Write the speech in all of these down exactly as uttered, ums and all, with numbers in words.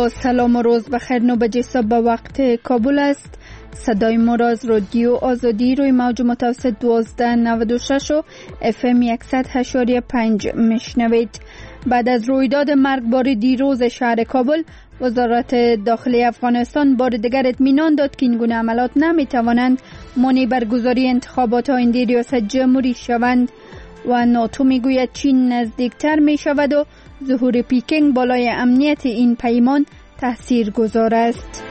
با سلام و روز بخیر. نوبت صبح به وقت کابل است. صدای ما را از رادیو آزادی روی موج متوسط دوازده نود و شش و اف ام صد و هشت و پنج میشنوید. بعد از رویداد مرگبار دیروز شهر کابل، وزارت داخلی افغانستان بار دیگر اطمینان داد که این گونه عملات نمیتوانند مانع برگزاری انتخابات آینده ریاست جمهوری شوند و ناتو میگوید چین نزدیکتر می شود و ظهور پیکینگ بالای امنیت این پیمان تاثیرگذار است.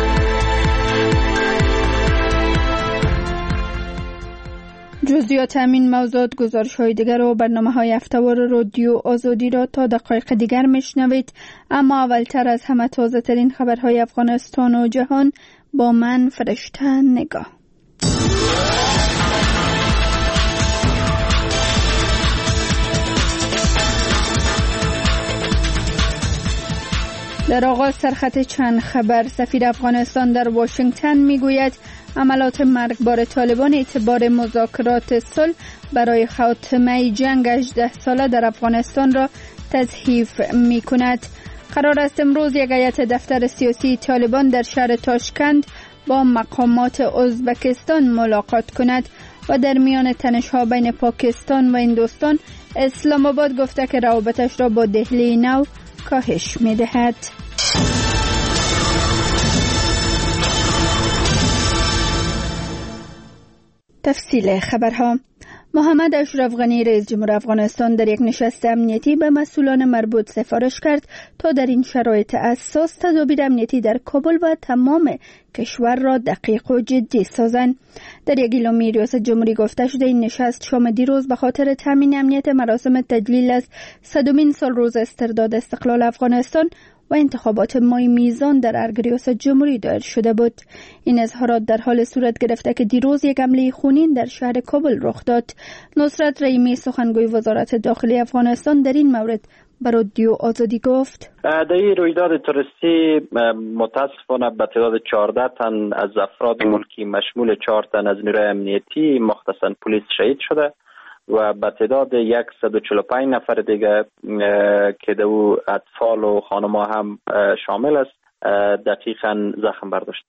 جزئیات همین موضوعات، گزارش‌های دیگر و برنامه‌های هفته‌وار رادیو آزادی را تا دقایق دیگر میشنوید. اما اولتر از همه تازه‌ترین خبرهای افغانستان و جهان با من فرشته نگاه. در آغاز سرخط چند خبر. سفیر افغانستان در واشنگتن میگوید عملات مرگبار طالبان اعتبار مذاکرات صلح برای خاتمه جنگ هجده ساله در افغانستان را تضعیف می کند. قرار است امروز یک هیئت دفتر سیاسی طالبان در شهر تاشکند با مقامات ازبکستان ملاقات کند و در میان تنش‌ها بین پاکستان و هندوستان، اسلام آباد گفته که روابطش را با دهلی نو کاهش می دهد. تفصیل خبرها. محمد اشرف غنی رئیس جمهور افغانستان در یک نشست امنیتی به مسئولان مربوط سفارش کرد تا در این شرایط اساس تدابیر امنیتی در کابل و تمام کشور را دقیق و جدی سازند. در یک اعلامیه ریاست جمهوری گفته شده این نشست شام دیروز به خاطر تامین امنیت مراسم تجلیل از صدمین سال روز استرداد استقلال افغانستان و انتخابات ماه میزان در ارگ ریاست جمهوری دایر شده بود. این اظهارات در حال صورت گرفته که دیروز یک حمله خونین در شهر کابل رخ داد. نصرت رحیمی سخنگوی وزارت داخلی افغانستان در این مورد به رادیو آزادی گفت در این رویداد تروریستی متاسفانه به تعداد چهارده تن از افراد ملکی مشمول چهار تن از نیروی امنیتی مختصاً پلیس شهید شده و به تعداد صد و چهل و پنج نفر دیگه که در او اطفال و خانم‌ها هم شامل است دقیقاً زخم برداشت.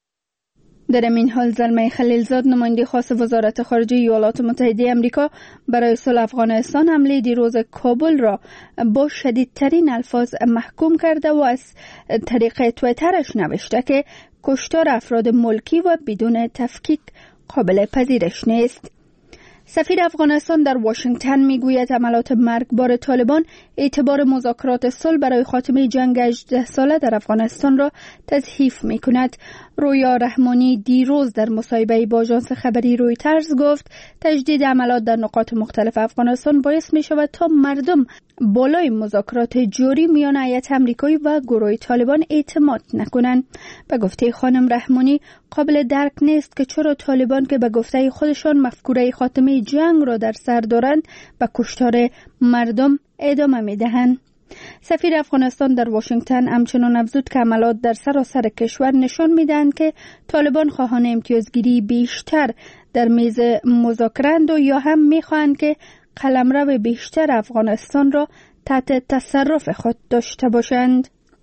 در این حال زلمه خلیلزاد نماینده خاص وزارت خارجه ایالات متحده آمریکا برای صلح افغانستان حمله دیروز کابل را با شدیدترین الفاظ محکوم کرده و از طریق توییترش نوشته که کشتار افراد ملکی و بدون تفکیک قابل پذیرش نیست. سفیر افغانستان در واشنگتن میگوید عملات مرگبار طالبان اعتبار مذاکرات صلح برای خاتمه جنگ هجده ساله در افغانستان را تضعیف میکند. رویا رحمانی دیروز در مصاحبه با آژانس خبری رویترز گفت تجدید عملات در نقاط مختلف افغانستان باعث می شود تا مردم بالای مذاکرات جاری میان هیئت آمریکایی و گروه طالبان اعتماد نکنند. به گفته خانم رحمانی قابل درک نیست که چرا طالبان که به گفته خودشان مفکوره خاتمه جنگ را در سر دارند به کشتار مردم ادامه می دهند. سفیر افغانستان در واشنگتن همچنان افزود که عملات در سراسر کشور نشان میدهند که طالبان خواهان امتیازگیری بیشتر در میز مذاکره‌اند و یا هم میخواهند که قلمرو بیشتر افغانستان را تحت تصرف خود داشته باشند.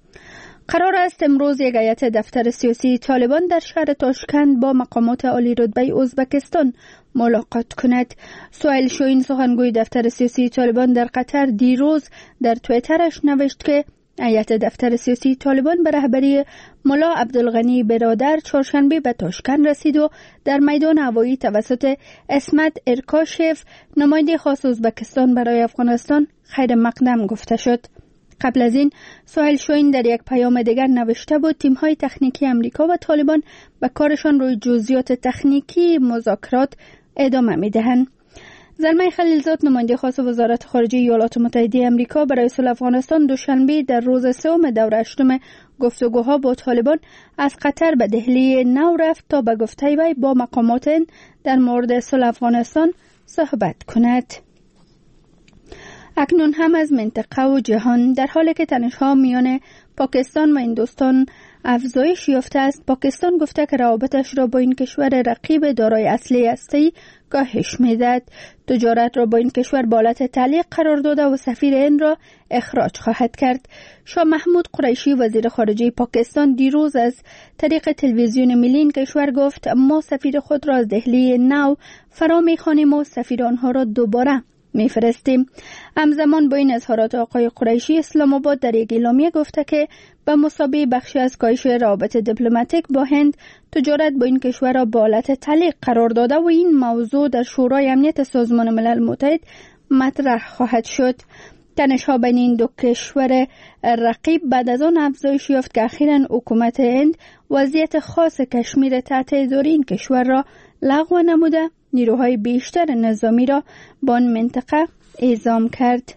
قرار است امروز یک هیئت دفتر سیاسی طالبان در شهر تاشکند با مقامات عالی رتبه ازبکستان ملاقات کند. سهیل شوین سخنگوی دفتر سیاسی طالبان در قطر دیروز در توییترش نوشت که هیئت دفتر سیاسی طالبان به رهبری ملا عبدالغنی برادر چهارشنبه به تاشکند رسید و در میدان هوایی توسط اسمت ارکاشف نماینده خاص ازبکستان برای افغانستان خیر مقدم گفته شد. قبل از این سهیل شوین در یک پیام دیگر نوشته بود تیم‌های تکنیکی امریکا و طالبان به کارشان روی جزئیات تکنیکی مذاکرات ادامه می‌دهند. زلمه خلیلزاد نماینده خاص وزارت خارجه ایالات متحده آمریکا برای صلح افغانستان دوشنبه در روز سوم دوره هشتم گفتگوها با طالبان از قطر به دهلی نو رفت تا به گفته وی با مقامات در مورد صلح افغانستان صحبت کند. اکنون هم از منطقه و جهان. در حالی که تنش‌ها میان پاکستان و هندوستان افزایش یافته است، پاکستان گفته که روابطش را با این کشور رقیب دارای اسلحه هسته‌ای کاهش می‌دهد. تجارت را با این کشور به حالت تعلیق قرار داده و سفیر این را اخراج خواهد کرد. شاه محمود قریشی وزیر خارجه پاکستان دیروز از طریق تلویزیون ملی این کشور گفت ما سفیر خود را از دهلی نو فرا می‌خوانیم و سفیر آنها را دوباره میفرستیم. همزمان با این اظهارات آقای قریشی، اسلام آباد در یک اعلامیه گفته که به مثابه بخشی از کاهش روابط دیپلماتیک با هند، تجارت با این کشور را به حالت تعلیق قرار داده و این موضوع در شورای امنیت سازمان ملل متحد مطرح خواهد شد. تنش‌ها بین این دو کشور رقیب بعد از آن افزایش یافت که اخیراً حکومت هند وضعیت خاص کشمیر تحت اداره این کشور را لغو نموده نیروهای بیشتر نظامی را با آن منطقه اعزام کرد.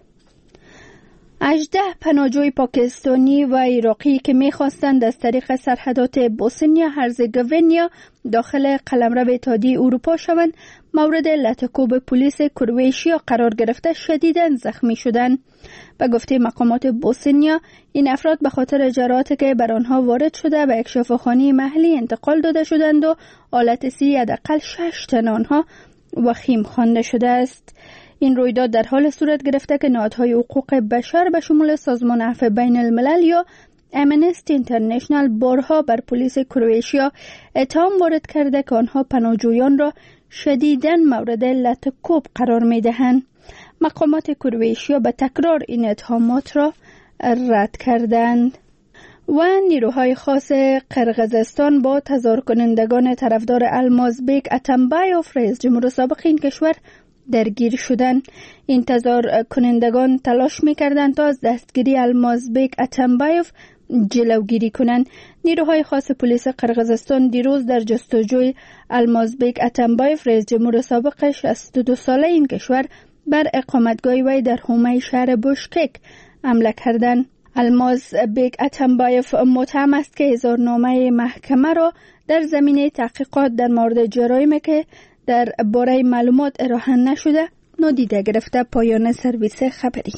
هجده پناهجوی پاکستانی و عراقی که می‌خواستند از طریق سرحدات بوسنیا هرزگوینیا داخل قلمرو اتحادیه اروپا شوند، مورد لطکوب پلیس کرواتیا قرار گرفته شدیداً زخمی شدند. به گفته مقامات بوسنیا، این افراد به خاطر اجراءاتی که بر آنها وارد شده به یک شفاخانه محلی انتقال داده شدند و حالت صحی حداقل شش تن آنها وخیم خوانده شده است. این رویداد در حال صورت گرفته که نهادهای حقوق بشر به شمول سازمان عفو بین الملل یا امنستی اینترنشنل بارها بر پلیس کرواتیا اتهام وارد کرده که آنها پناهجویان را شدیداً مورد لطکوب قرار می‌دهند. مقامات کرواتیا به تکرار این اتهامات را رد کردند. و نیروهای خاص قرقیزستان با تظاهر کنندگان طرفدار المازبک اتمبایوف رئیس جمهور سابق این کشور درگیر شدند. این تظاهر کنندگان تلاش می‌کردند تا از دستگیری المازبک اتمبایوف جلوگیری کنند. نیروهای خاص پلیس قرقیزستان دیروز در جستجوی المازبک اتمبایوف رئیس جمهور سابق شصت و دو ساله این کشور بر اقامتگاه وی در حومه شهر بشکک حمله کردند. المازبک اتمبایوف متهم است که اظهارنامه محکمه را در زمینه تحقیقات در مورد جرایمی که در باره معلومات ارائه نشده نادیده گرفته. پایان سرویس خبری.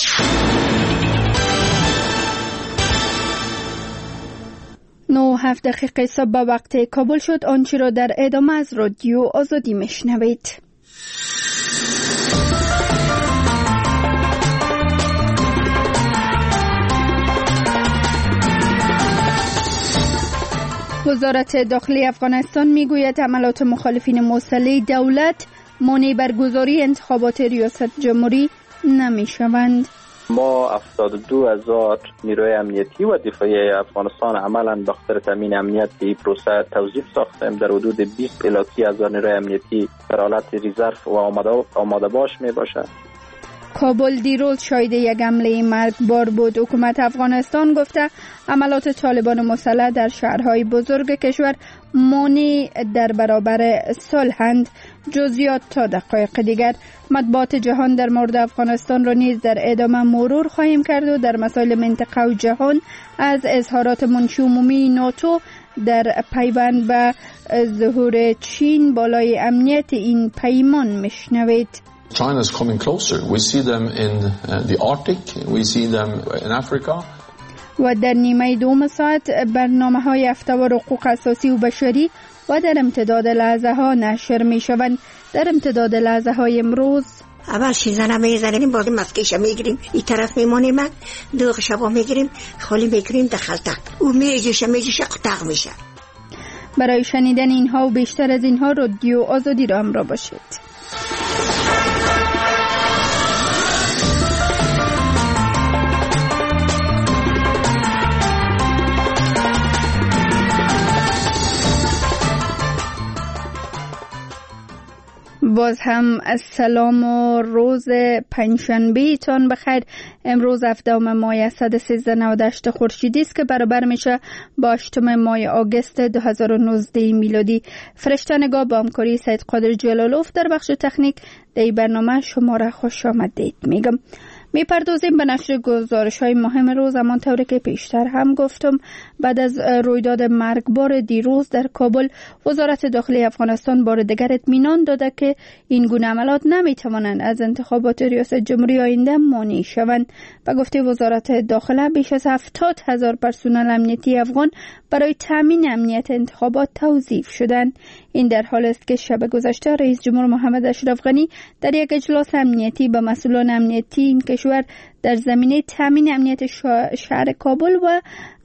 نه هفت دقیقه صبح به وقت کابل شد. آنچه را در ادامه از رادیو آزادی میشنوید. وزارت داخلی افغانستان میگوید حملات مخالفین مسلح دولت مانع برگزاری انتخابات ریاست جمهوری نمیشوند. ما هفتاد و دو هزار نیروی امنیتی و دفاعی افغانستان عملاً به خاطر تامین امنیت این پروسه توظیف ساختیم. در حدود بیست الی سی هزار نیروی امنیتی در حالت ریزرو و آماده آماده باش می باشد. کابل دیروز شاهد یک حمله مرگبار بود. حکومت افغانستان گفته حملات طالبان مسلح در شهرهای بزرگ کشور مانع در برابر صلحند. جزئیات تا دقایق دیگر. مطبوعات جهان در مورد افغانستان را نیز در ادامه مرور خواهیم کرد و در مسائل منطقه و جهان از اظهارات منشی عمومی ناتو در پیوند به ظهور چین بالای امنیت این پیمان میشنوید. China is coming closer. We see them in uh, the Arctic. We see them in Africa. و در نیمه دوم ساعت برنامه های هفته‌وار حقوق اساسی و بشری و در امتداد لحظه ها نشر می شوند. در امتداد لحظه های امروز اول شیزنه میزنیم، باقی مسکیش میگیریم، این طرف میمونیم، دو شبا میگیریم، خالی میگیریم دخلته او میجوشه میجوشه قطع میشه. برای شنیدن اینها و بیشتر از اینها رادیو آزادی را همراه باشید. باز هم السلام و روز پنجشنبه تان بخیر. امروز هفدهم ماه صد و سیزده نود و هشت خورشیدی است که برابر میشه با هشتم ماه آگوست دو هزار و نوزده میلادی. فرشته نگاه با همکاری سید قادر جلالوف در بخش تکنیک در برنامه شما را خوش آمدید میگم. میپردازیم به نشر گزارش های مهم روز. امان طوری که پیشتر هم گفتم، بعد از رویداد مرگبار دیروز در کابل، وزارت داخلی افغانستان بار دیگر اطمینان داده که این گونه عملات نمیتوانند از انتخابات ریاست جمهوری آینده مانع شوند. به گفته وزارت داخله، بیش از هفتاد هزار پرسنل امنیتی افغان برای تامین امنیت انتخابات توظیف شدند. این در حالی است که شب گذشته رئیس جمهور محمد اشرف غنی در یک اجلاس امنیتی به مسئولان امنیتی این کشور در زمینه تامین امنیت شهر کابل و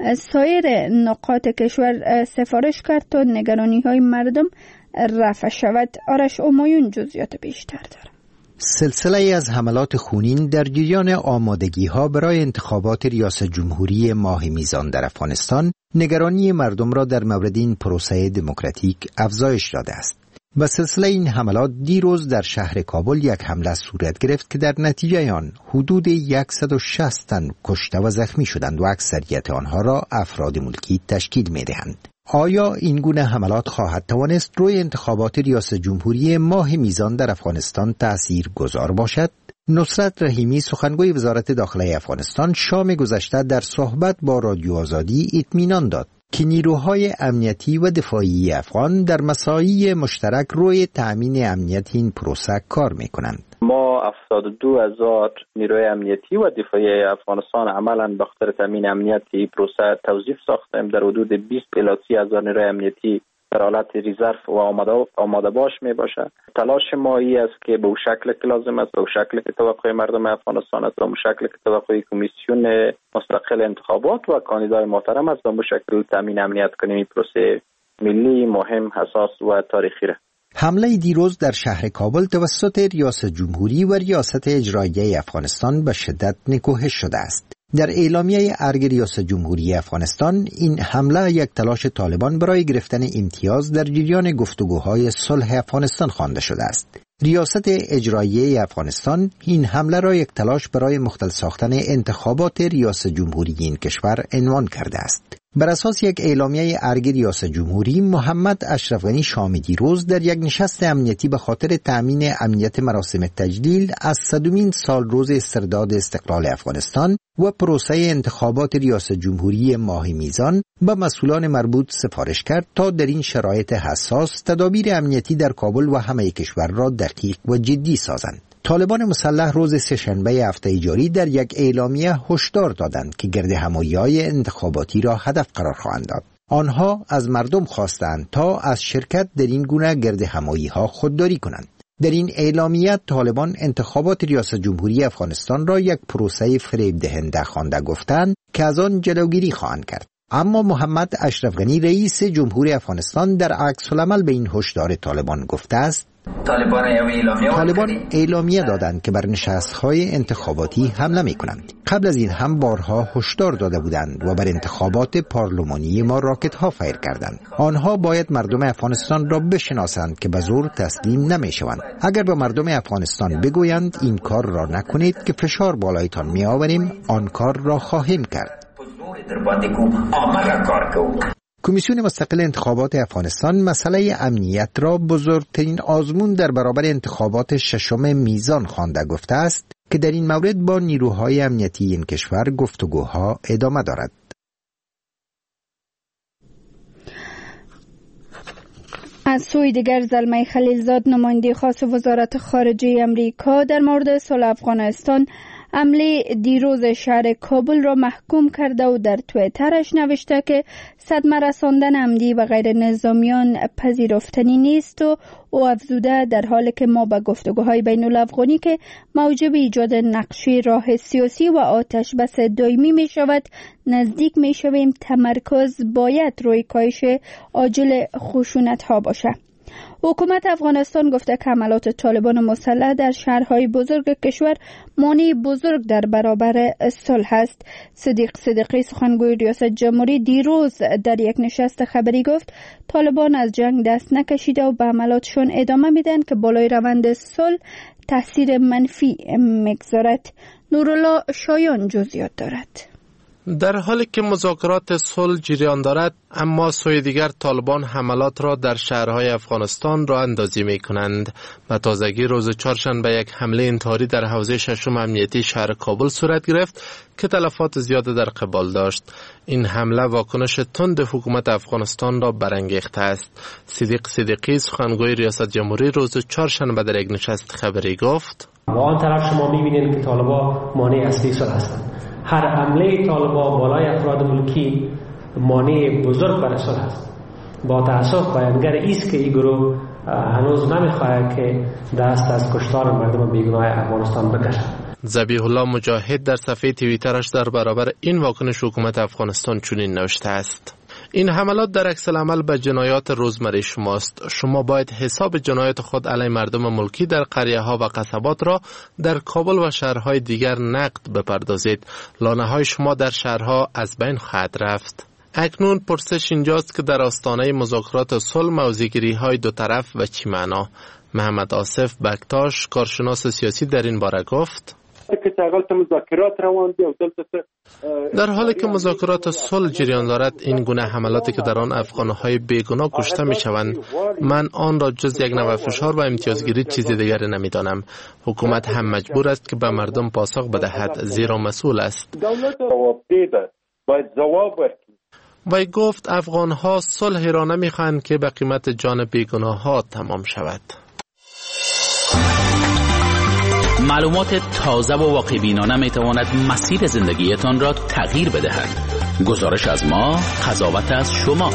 سایر نقاط کشور سفارش کرد تا نگرانی‌های مردم رفع شود. آرش امایون جزئیات بیشتر دارد. سلسله از حملات خونین در جریان آمادگی‌ها برای انتخابات ریاست جمهوری ماه میزان در افغانستان نگرانی مردم را در مورد این پروسه دموکراتیک افزایش داده است. و سلسله این حملات دیروز در شهر کابل یک حمله صورت گرفت که در نتیجه آن حدود صد و شصت تن کشته و زخمی شدند و اکثریت آنها را افراد ملکی تشکیل می‌دهند. آیا این گونه حملات خواهد توانست روی انتخابات ریاست جمهوری ماه میزان در افغانستان تأثیر گذار باشد؟ نصرت رحیمی، سخنگوی وزارت داخلی افغانستان، شام گذشته در صحبت با رادیو آزادی اطمینان داد که نیروهای امنیتی و دفاعی افغان در مساعی مشترک روی تأمین امنیت این پروسه کار می‌کنند. ما هفتاد و دو هزار نیروی امنیتی و دفاعی افغانستان عملاً به خاطر تامین امنیتی پروسه توظیف ساختیم. در حدود بیست الی سی هزار نیروی امنیتی در حالت ریزرو و آماده آماده باش می باشه. تلاش ما ای است که به اون شکل که لازم است، به اون شکل که توقع مردم افغانستان است، به اون شکل که توقع کمیسیون مستقل انتخابات و کاندیدای محترم است، به اون شکل تامین امنیت کنیم. این پروسه ملی مهم، حساس و تاریخی است. حمله دیروز در شهر کابل توسط ریاست جمهوری و ریاست اجرایی افغانستان به شدت نکوهش شده است. در اعلامیه ارگ ریاست جمهوری افغانستان، این حمله یک تلاش طالبان برای گرفتن امتیاز در جریان گفتگوهای صلح افغانستان خوانده شده است. ریاست اجرایی افغانستان این حمله را یک تلاش برای مختل ساختن انتخابات ریاست جمهوری این کشور عنوان کرده است. بر اساس یک اعلامیه ارگ ریاست جمهوری، محمد اشرف غنی شام دیروز در یک نشست امنیتی به خاطر تأمین امنیت مراسم تجلیل از صدمین سال روز استرداد استقلال افغانستان و پروسه انتخابات ریاست جمهوری ماه میزان به مسئولان مربوط سفارش کرد تا در این شرایط حساس تدابیر امنیتی در کابل و همه کشور را دقیق و جدی سازند. طالبان مسلح روز سه‌شنبه هفته جاری در یک اعلامیه هشدار دادند که گردهمایی‌های انتخاباتی را هدف قرار خواهند داد. آنها از مردم خواستند تا از شرکت در این گونه گردهمایی‌ها خودداری کنند. در این اعلامیه طالبان انتخابات ریاست جمهوری افغانستان را یک پروسه فریب دهنده خوانده گفتند که از آن جلوگیری خواهند کرد. اما محمد اشرف غنی رئیس جمهوری افغانستان در عکس العمل به این هشدار طالبان گفته است: طالبان اعلامیه دادند که بر نشست‌های انتخاباتی حمله می‌کنند. قبل از این هم بارها هشدار داده بودند و بر انتخابات پارلمانی ما راکت‌ها فیر کردند. آنها باید مردم افغانستان را بشناسند که به زور تسلیم نمی‌شوند. اگر به مردم افغانستان بگویند این کار را نکنید که فشار بالایتان می‌آوریم، آن کار را خواهیم کرد. کمیسیون مستقل انتخابات افغانستان مسئله امنیت را بزرگترین آزمون در برابر انتخابات ششم میزان خوانده گفته است که در این مورد با نیروهای امنیتی این کشور گفتگوها ادامه دارد. از سوی دیگر زلمه خلیلزاد، نماینده خاص وزارت خارجه امریکا در مورد صلح افغانستان، حمله دیروز شهر کابل را محکوم کرده و در توییترش نوشته که صدمه رساندن عمدی و غیر نظامیان پذیرفتنی نیست و او افزوده در حالی که ما به گفتگوهای بین الافغانی که موجب ایجاد نقشه راه سیاسی و آتش بس دائمی می شود نزدیک می شویم، تمرکز باید روی کاهش عاجل خشونت ها باشه. حکومت افغانستان گفته که حملات طالبان مسلح در شهرهای بزرگ کشور مانع بزرگ در برابر صلح است. صدیق صدیقی، سخنگوی ریاست جمهوری، دیروز در یک نشست خبری گفت طالبان از جنگ دست نکشیده و به حملاتشون ادامه میدن که بالای روند صلح تاثیر منفی میگذارد. نورالله شایان جزئیات دارد. در حالی که مذاکرات صلح جریان دارد، اما سوی دیگر طالبان حملات را در شهرهای افغانستان را اندازی می کنند. به تازگی روز چهارشنبه یک حمله انتحاری در حوزه ششم امنیتی شهر کابل صورت گرفت که تلفات زیاد در قبال داشت. این حمله واکنش تند حکومت افغانستان را برانگیخته است. صدیق صدیقی سخنگوی ریاست جمهوری روز چهارشنبه در یک نشست خبری گفت: و آن طرف شما می‌بینید که طالبان مانع اصلی صلح هستند. هر حمله طالبان بالای افراد ملکی مانع بزرگ برای صلح است. با تأسف بیانگر است که این گروه هنوز نمی‌خواهد که دست از کشتار مردم بیگناه افغانستان بکشد. ذبیح الله مجاهد در صفحه توییترش در برابر این واکنش حکومت افغانستان چنین نوشته است: این حملات در عکس العمل به جنایات روزمره شماست. شما باید حساب جنایات خود علیه مردم ملکی در قریه ها و قصبات را در کابل و شهرهای دیگر نقد بپردازید. لانه های شما در شهرها از بین خواهد رفت. اکنون پرسش اینجاست که در آستانه مذاکرات صلح موضع‌گیری های دو طرف و چی معنا؟ محمد آصف بکتاش کارشناس سیاسی در این باره گفت: در حالی که مذاکرات صلح جریان دارد، این گونه حملاتی که در آن افغان‌های بیگناه کشته می‌شوند، من آن را جز یک نوع فشار و امتیازگیری چیز دیگری نمی‌دانم. حکومت هم مجبور است که به مردم پاسخ بدهد، زیرا مسئول است. وی گفت افغان‌ها صلحی را نمی‌خواهند که به قیمت جان بیگناه‌ها تمام شود. معلومات تازه و واقع بینانه می تواند مسیر زندگیتان را تغییر بدهد. گزارش از ما، قضاوت از شما.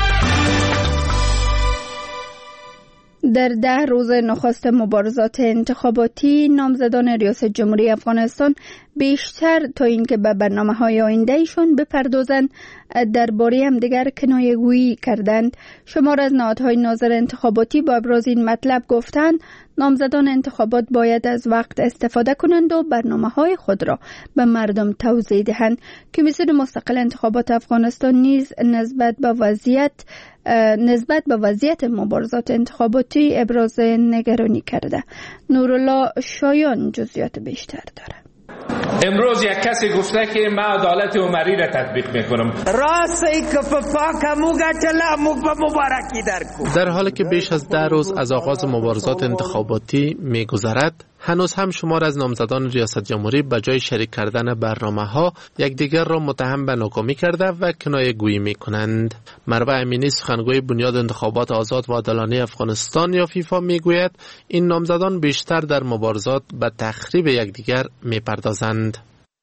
در ده روز نخست مبارزات انتخاباتی، نامزدان ریاست جمهوری افغانستان بیشتر تا اینکه به برنامه‌های آینده‌شان بپردازند درباره هم دیگر کنایه‌گویی کردند. شمار از نهادهای ناظر انتخاباتی با ابراز این مطلب گفتند نامزدان انتخابات باید از وقت استفاده کنند و برنامه‌های خود را به مردم توضیح دهند. کمیسیون مستقل انتخابات افغانستان نیز نسبت به وضعیت نسبت به وضعیت مبارزات انتخاباتی ابراز نگرانی کرده. نورالله شایان جزئیات بیشتر دارد. امروز یک کسی گفته که من عدالت عمری را تطبیق میکنم. راستی که پاک موگا چلا موگ به مبارکی درکو. در حالی که بیش از ده روز از آغاز مبارزات انتخاباتی میگذرد، هنوز هم شمار از نامزدان ریاست جمهوری به جای شریک کردن برنامه‌ها یکدیگر را متهم به ناکامی کرده و کنایه‌گویی می‌کنند. مروه امینی سخنگوی بنیاد انتخابات آزاد و عادلانه افغانستان یا فیفا میگوید این نامزدان بیشتر در مبارزات به تخریب یکدیگر می‌پردازند.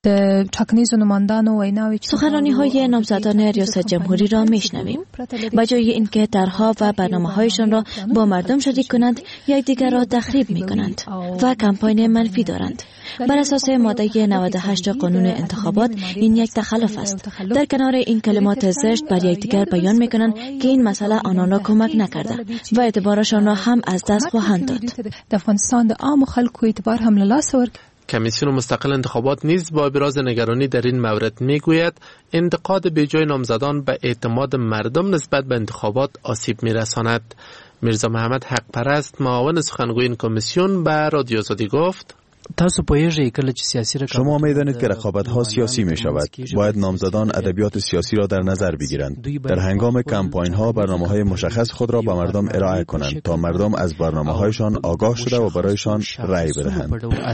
سخنرانی های نامزدان ریاست جمهوری را میشنویم. با جای اینکه طرحها و برنامه هایشان را با مردم شریک کنند، یکدیگر را تخریب می کنند و کمپاین منفی دارند. بر اساس ماده نود و هشت قانون انتخابات این یک تخلف است. در کنار این کلمات زشت بر یکدیگر بیان می کنند که این مسئله آنان را کمک نکرده و اعتبارشان را هم از دست خواهند داد. کمیسیون مستقل انتخابات نیز با ابراز نگرانی در این مورد میگوید انتقاد بیجای نامزدان به اعتماد مردم نسبت به انتخابات آسیب میرساند. میرزا محمد حق پرست معاون سخنگوی این کمیسیون به رادیو آزادی گفت: شما میدانید که رقابت‌ها سیاسی می شود. باید نامزدان ادبیات سیاسی را در نظر بگیرند. در هنگام کمپاین‌ها برنامه‌های مشخص خود را به مردم ارائه کنند تا مردم از برنامه‌هایشان آگاه شده و برایشان رأی بدهند.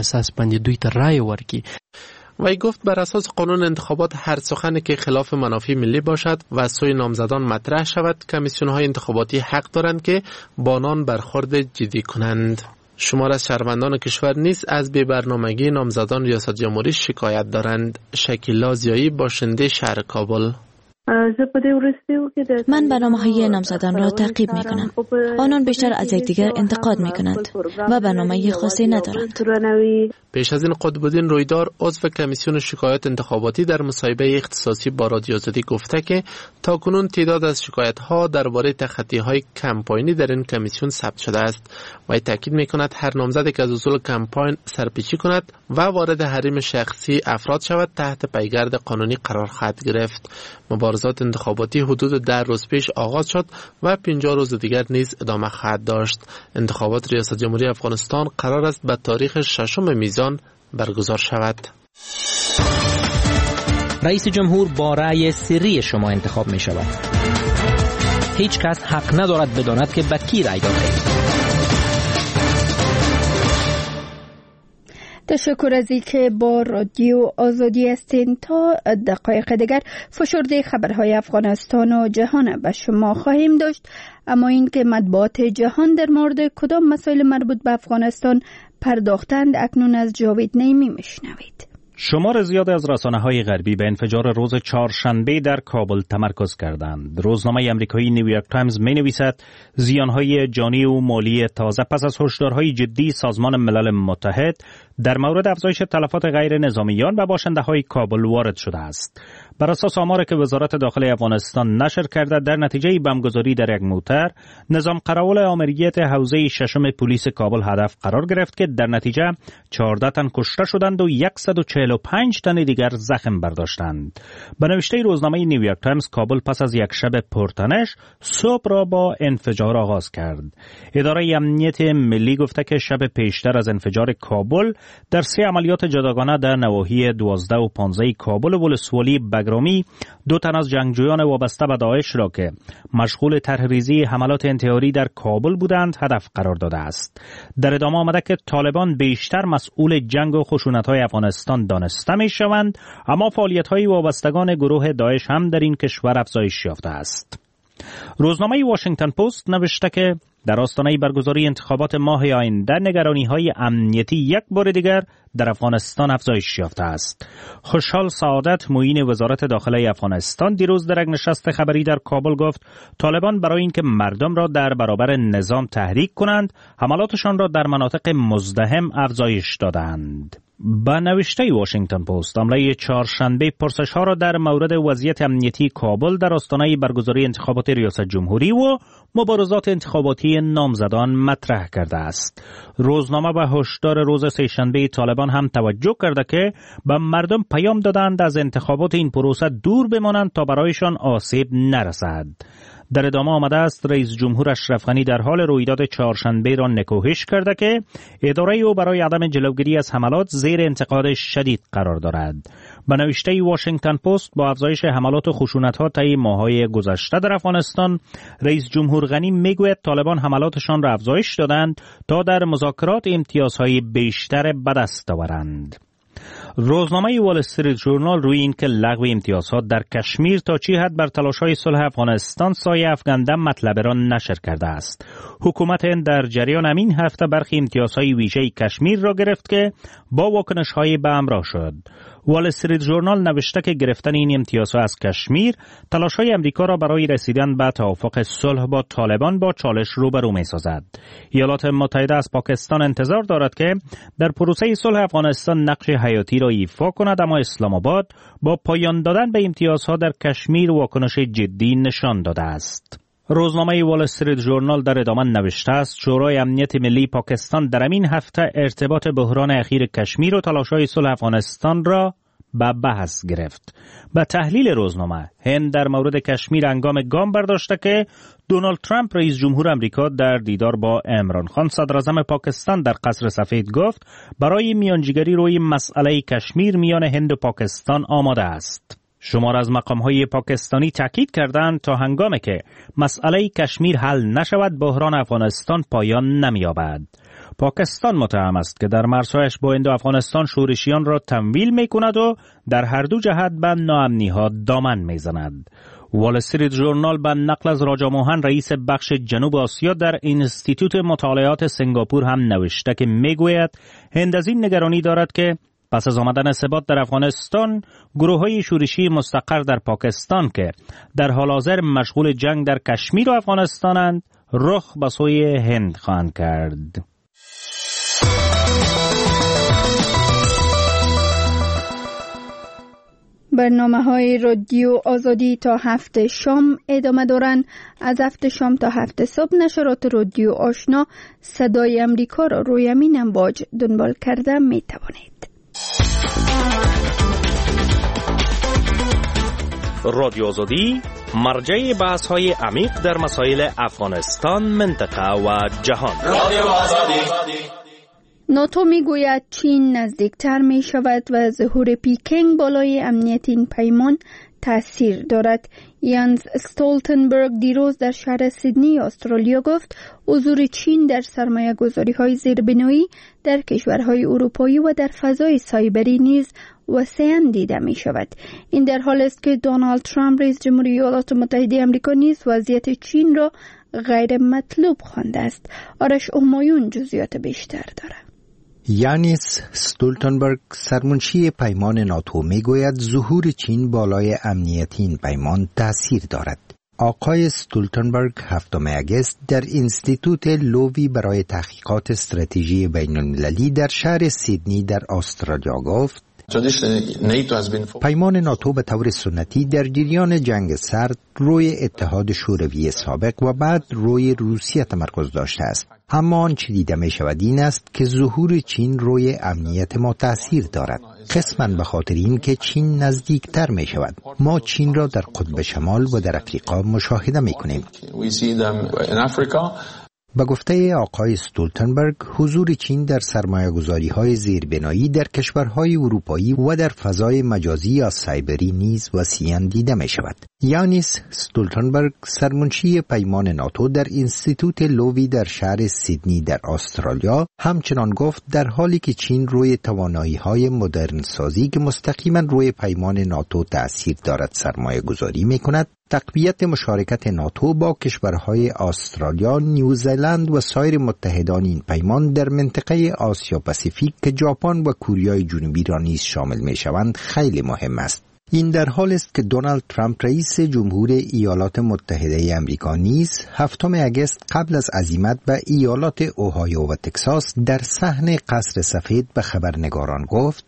وی گفت بر اساس قانون انتخابات هر سخنی که خلاف منافع ملی باشد و سوی نامزدان مطرح شود، کمیسیون‌های انتخاباتی حق دارند که با آن برخورد جدی کنند. شمار از شهروندان کشور نیز از بی‌برنامگی نامزدان ریاست جمهوری شکایت دارند. شکیلا زیایی باشنده شهر کابل: من برنامه های نامزدان را تعقیب می کنم. آنان بیشتر از یکدیگر انتقاد می کنند و برنامه خاصی ندارند. پیش از این قطب‌الدین رویدار عضو کمیسیون شکایات انتخاباتی در مصاحبه اختصاصی با رادیو آزادی گفته که تاکنون تعداد از شکایت ها درباره تخطی های کمپاینی در این کمیسیون ثبت شده است. و تاکید می کند هر نامزدی که از اصول کمپاین سرپیچی کند و وارد حریم شخصی افراد شود تحت پیگرد قانونی قرار خواهد گرفت. مبارزات انتخاباتی حدود ده روز پیش آغاز شد و پنجاه روز دیگر نیز ادامه خواهد داشت. انتخابات ریاست جمهوری افغانستان قرار است به تاریخ ششم میزان برگزار شود. رئیس جمهور با رأی سری شما انتخاب می شود. هیچ کس حق ندارد بداند که به کی رأی داده اید. تشکر از اینکه با رادیو آزادی هستین. تا دقایق دیگر فشرده خبرهای افغانستان و جهان به شما خواهیم داشت، اما این که مطبوعات جهان در مورد کدام مسائل مربوط به افغانستان پرداختند اکنون از جاوید نیمی میشنوید. شمار زیاد از رسانه‌های غربی به انفجار روز چهارشنبه در کابل تمرکز کردند. روزنامه آمریکایی نیویورک تایمز می‌نویسد زیان‌های جانی و مالی تازه پس از هشدارهای جدی سازمان ملل متحد در مورد افزایش تلفات غیر نظامیان و باشنده‌های کابل وارد شده است. بر اساس آماری که وزارت داخلی افغانستان نشر کرده، در نتیجه بمبگذاری در یک موتر، نظام قراول آمریت حوزه ششم پلیس کابل هدف قرار گرفت که در نتیجه چهارده تن کشته شدند و صد و چهل و پنج تن دیگر زخم برداشتند. به نوشته روزنامه نیویورک تایمز، کابل پس از یک شب پرتنش صبح را با انفجار آغاز کرد. اداره امنیت ملی گفته که شب پیشتر از انفجار کابل در سه عملیات جداگانه در نواحی دوازده و پانزده کابل و ولسوالی بگرامی دو تن از جنگجویان وابسته به داعش را که مشغول طرحریزی حملات انتحاری در کابل بودند هدف قرار داده است. در ادامه آمده که طالبان بیشتر مسئول جنگ و خشونت‌های افغانستان دانسته می‌شوند، اما فعالیت‌های وابستگان گروه داعش هم در این کشور افزایش یافته است. روزنامه واشنگتن پست نوشته که در آستانه برگزاری انتخابات ماه آینده نگرانی‌های امنیتی یک بار دیگر در افغانستان افزایش یافته است. خوشحال سعادت، معین وزارت داخلی افغانستان، دیروز در یک نشست خبری در کابل گفت طالبان برای اینکه مردم را در برابر نظام تحریک کنند، حملاتشان را در مناطق مزدحم افزایش دادند. با نوشته واشنگتن پست، حمله چهارشنبه پرسش‌ها را در مورد وضعیت امنیتی کابل در آستانه برگزاری انتخابات ریاست جمهوری و مبارزات انتخاباتی نامزدان مطرح کرده است. روزنامه به هشدار روز سه‌شنبه طالبان هم توجه کرده که به مردم پیام دادند از انتخابات این پروسه دور بمانند تا برایشان آسیب نرسد. در ادامه آمده است رئیس جمهور اشرف غنی در حال رویداد چهارشنبه را نکوهش کرده که اداره او برای عدم جلوگیری از حملات زیر انتقاد شدید قرار دارد. به نوشته واشنگتن پست، با افزایش حملات و خشونت‌ها طی ماه‌های گذشته در افغانستان، رئیس جمهور غنی میگوید طالبان حملاتشان را افزایش دادند تا در مذاکرات امتیازهای بیشتر به دست آورند. روزنامه وال استریت ژورنال روی این که لغو امتیازات در کشمیر تا چه حد بر تلاش‌های صلح افغانستان سایه افکنده مطلب را نشر کرده است. حکومت هند در جریان همین هفته برخی امتیازهای ویژه کشمیر را گرفت که با واکنش‌های به همراه شد. وال استریت ژورنال نوشته که گرفتن این امتیازها از کشمیر تلاش‌های امریکا را برای رسیدن به توافق صلح با طالبان با چالش روبرو می‌سازد. ایالات متحده از پاکستان انتظار دارد که در پروسه صلح افغانستان نقش حیاتی را ایفا کند، اما اسلام آباد با پایان دادن به امتیازها در کشمیر واکنش جدی نشان داده است. روزنامه وال استریت ژورنال در ادامه نوشته است شورای امنیت ملی پاکستان در این هفته ارتباط بحران اخیر کشمیر و تلاش‌های صلح افغانستان را به بحث گرفت. به تحلیل روزنامه، هند در مورد کشمیر هنگام گام برداشته که دونالد ترامپ رئیس جمهور امریکا در دیدار با عمران خان صدر اعظم پاکستان در قصر سفید گفت برای میانجیگری روی مسئله کشمیر میان هند و پاکستان آماده است. شمار از مقام‌های پاکستانی تاکید کردند تا هنگامی که مسئله کشمیر حل نشود بحران افغانستان پایان نمی‌یابد. پاکستان متهم است که در مرزهایش با هند و افغانستان شورشیان را تمویل می‌کند و در هر دو جهت به ناامنی‌ها دامن می‌زند. وال استریت ژورنال به نقل از راجا موهن رئیس بخش جنوب آسیا در اینستیتوت مطالعات سنگاپور هم نوشته که میگوید هند از این نگرانی دارد که پس از آمدن ثبات در افغانستان، گروه‌های شورشی مستقر در پاکستان که در حال حاضر مشغول جنگ در کشمیر و افغانستانند، رخ به سوی هند خواهند کرد. برنامه‌های رادیو آزادی تا هفت شام ادامه دارند. از هفت شام تا هفت صبح نشرات رادیو آشنا صدای امریکا را روی امین امواج دنبال کرده می توانید. رادیو آزادی مرجع بحث‌های عمیق در مسائل افغانستان، منطقه و جهان. رادیو آزادی ناتو می گوید چین نزدیکتر می شود و ظهور پیکنگ بالای امنیت این پیمان تأثیر دارد. یانز استولتنبرگ دیروز در شهر سیدنی استرالیا گفت حضور چین در سرمایه گذاری های زیربنایی در کشورهای اروپایی و در فضای سایبری نیز وسیعاً دیده می شود. این در حال است که دونالد ترامپ رئیس جمهوری ایالات متحده آمریکا نیز وضعیت چین را غیر مطلوب خوانده است. آرش همایون جزئیات بیشتر دارد. یانیس استولتنبرگ سرمنشی پیمان ناتو میگوید ظهور چین بالای امنیت این پیمان تأثیر دارد. آقای استولتنبرگ هفتم آگوست در اینستیتوت لووی برای تحقیقات استراتژی بین المللی در شهر سیدنی در استرالیا گفت پیمان ناتو به طور سنتی در جریان جنگ سرد روی اتحاد شوروی سابق و بعد روی روسیه تمرکز داشته است. اما آنچه دیده می شود این است که ظهور چین روی امنیت ما تأثیر دارد. قسماً به خاطر این که چین نزدیکتر می شود. ما چین را در قطب شمال و در افریقا مشاهده می کنیم. به گفته آقای استولتنبرگ، حضور چین در سرمایه‌گذاری‌های زیربنایی در کشورهای اروپایی و در فضای مجازی یا سایبری نیز وسیعاً دیده می شود. یانیس استولتنبرگ سرمنشی پیمان ناتو در اینستیتوت لووی در شهر سیدنی در استرالیا همچنان گفت در حالی که چین روی توانایی‌های مدرن سازی که مستقیما روی پیمان ناتو تأثیر دارد سرمایه گذاری می کند، تقویت مشارکت ناتو با کشورهای استرالیا، نیوزلند و سایر متحدان این پیمان در منطقه آسیا پاسیفیک که ژاپن و کره جنوبی را نیز شامل می شوند خیلی مهم است. این در حال است که دونالد ترامپ رئیس جمهور ایالات متحده آمریکا نیز هفتم آگوست قبل از عزیمت به ایالات اوهایو و تگزاس در صحن قصر سفید به خبرنگاران گفت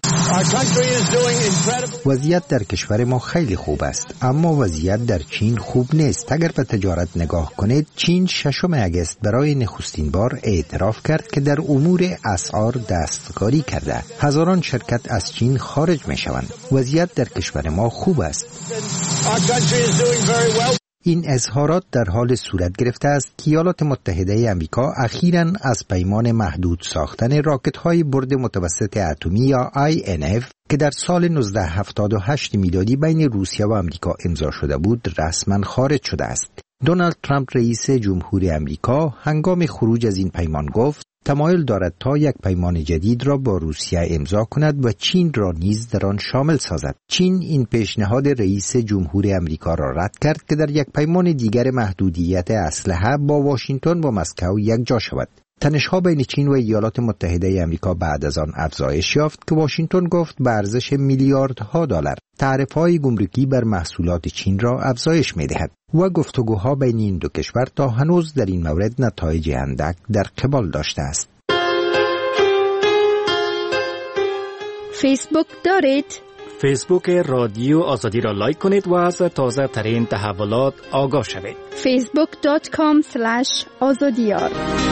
وضعیت در کشور ما خیلی خوب است، اما وضعیت در چین خوب نیست. اگر به تجارت نگاه کنید، چین ششم آگوست برای نخستین بار اعتراف کرد که در امور اسعار دستکاری کرده. هزاران شرکت از چین خارج می شوند. وضعیت در کشور ما خوب است. این اظهارات در حال صورت گرفته است که ایالات متحده آمریکا اخیراً از پیمان محدود ساختن راکت‌های برد متوسط اتمی یا آی ان اف که در سال نوزده هفتاد و هشت میلادی بین روسیه و آمریکا امضا شده بود رسما خارج شده است. دونالد ترامپ رئیس جمهور آمریکا هنگام خروج از این پیمان گفت تمایل دارد تا یک پیمان جدید را با روسیه امضا کند و چین را نیز در آن شامل سازد. چین این پیشنهاد رئیس جمهور آمریکا را رد کرد که در یک پیمان دیگر محدودیت اسلحه با واشنگتن و مسکو یکجا شود. تنش‌ها بین چین و ایالات متحده آمریکا بعد از آن افزایش یافت که واشنگتن گفت به ارزش میلیاردها دلار تعرفه‌های گمرکی بر محصولات چین را افزایش می‌دهد و گفتگوها بین این دو کشور تا هنوز در این مورد نتایج اندک در قبال داشته است. فیسبوک دارید؟ فیسبوک رادیو آزادی را لایک کنید و از تازه ترین تحولات آگاه شوید. فیسبوک دات کام اسلش آزادیار.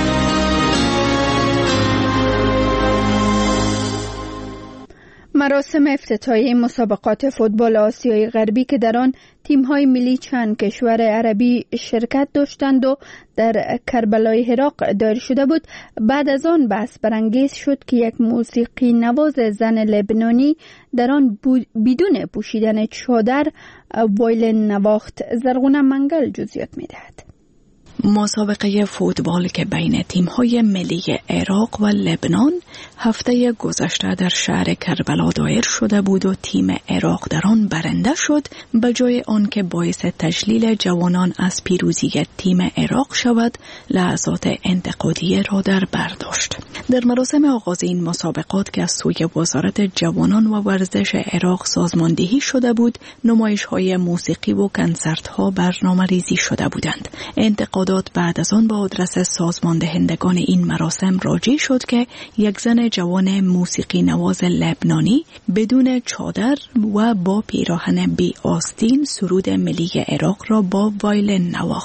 مراسم افتتاحیه مسابقات فوتبال آسیای غربی که در آن تیم‌های ملی چند کشور عربی شرکت داشتند و در کربلای عراق دایر شده بود، بعد از آن بحث برانگیز شد که یک موسیقی نواز زن لبنانی در آن بدون پوشیدن چادر وایلن نواخت. زرغونه منگل جزئیات می‌دهد. مسابقه فوتبال که بین تیم‌های ملی عراق و لبنان هفته گذشته در شهر کربلا دایر شده بود و تیم عراق در آن برنده شد، به جای آن که باعث تجلیل جوانان از پیروزی تیم عراق شود، لحظات انتقادی را در بر داشت. در مراسم آغاز این مسابقات که از سوی وزارت جوانان و ورزش عراق سازماندهی شده بود، نمایش‌های موسیقی و کنسرت‌ها برنامه‌ریزی شده بودند. انتقادات بعد از آن با آدرس سازماندهندگان این مراسم راجع شد که یک زن جوان موسیقی نواز لبنانی بدون چادر و با پیراهن بی آستین سرود ملی عراق را با وایلن نواخت.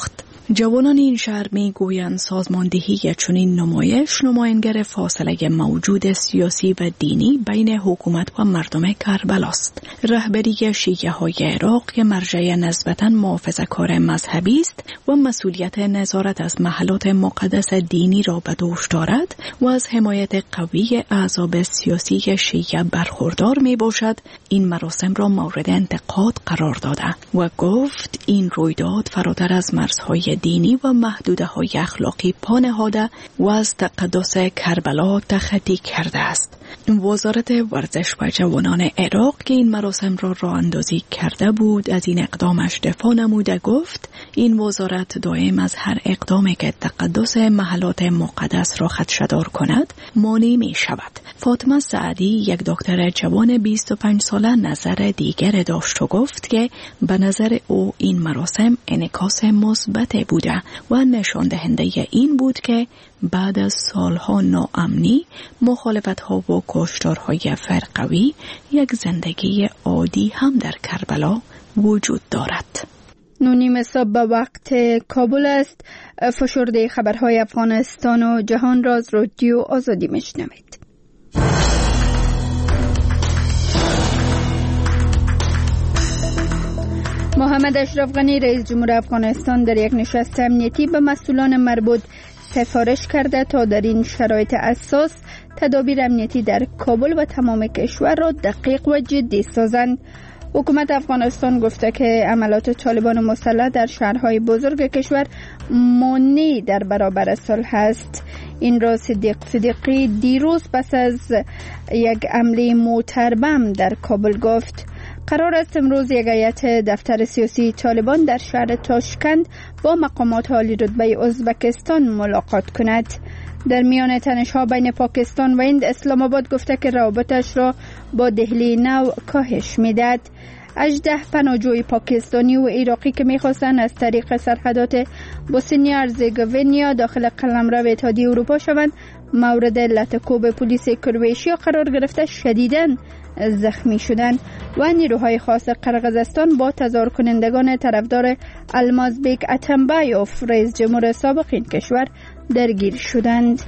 جوانان این شهر می گویند سازماندهی چنین نمایش نمایانگر فاصله موجود سیاسی و دینی بین حکومت و مردم کربلا است. رهبری شیعه های عراق که مرجع نسبتاً محافظه‌کار مذهبی است و مسئولیت نظارت از محلات مقدس دینی را به دوش دارد و از حمایت قوی احزاب سیاسی شیعه برخوردار می باشد، این مراسم را مورد انتقاد قرار داده و گفت این رویداد فراتر از مرزهای دینی و محدوده های اخلاقی پا نهاده و از تقدس کربلا تخطی کرده است. وزارت ورزش و جوانان عراق که این مراسم را راه اندازی کرده بود از این اقدامش دفاع نموده گفت این وزارت دائم از هر اقدامی که تقدس محلات مقدس را خدشه‌دار کند مانع می شود. فاطمه سعدی یک دکتر جوان بیست و پنج ساله نظر دیگر داشت و گفت که به نظر او این مراسم انعکاس مثبت بوده و نشان دهنده این بود که بعد از سالها ناامنی، مخالفت‌ها و کشتارهای فرقوی یک زندگی عادی هم در کربلا وجود دارد. نونیم صبح به وقت کابل است. فشرده خبرهای افغانستان و جهان را از رادیو آزادی میشنوید. محمد اشرف غنی رئیس جمهور افغانستان در یک نشست امنیتی به مسئولان مربوط سفارش کرده تا در این شرایط اساس تدابیر امنیتی در کابل و تمام کشور را دقیق و جدی سازند. حکومت افغانستان گفته که عملات طالبان مسلح در شهرهای بزرگ کشور مانع در برابر صلح است. این را صدیق صدیقی دیروز پس از یک حمله موتر بم در کابل گفت. قرار است امروز یک هیئت دفتر سیاسی طالبان در شهر تاشکند با مقامات عالی رتبه ازبکستان ملاقات کند. در میان تنش‌ها بین پاکستان و هند، اسلام آباد گفته که روابطش را با دهلی نو کاهش می‌دهد. هجده پناهجوی پاکستانی و عراقی که می‌خواستند از طریق سرحدات بوسنیا هرزگوینیا داخل قلمرو اتحادیه اروپا شوند، مورد لطکوب پلیس کرواتیا قرار گرفته شدیداً زخمی شدند و نیروهای خاص قرقیزستان با تظاهر کنندگان طرفدار المازبیک اتمبایوف رئیس جمهور سابق این کشور درگیر شدند.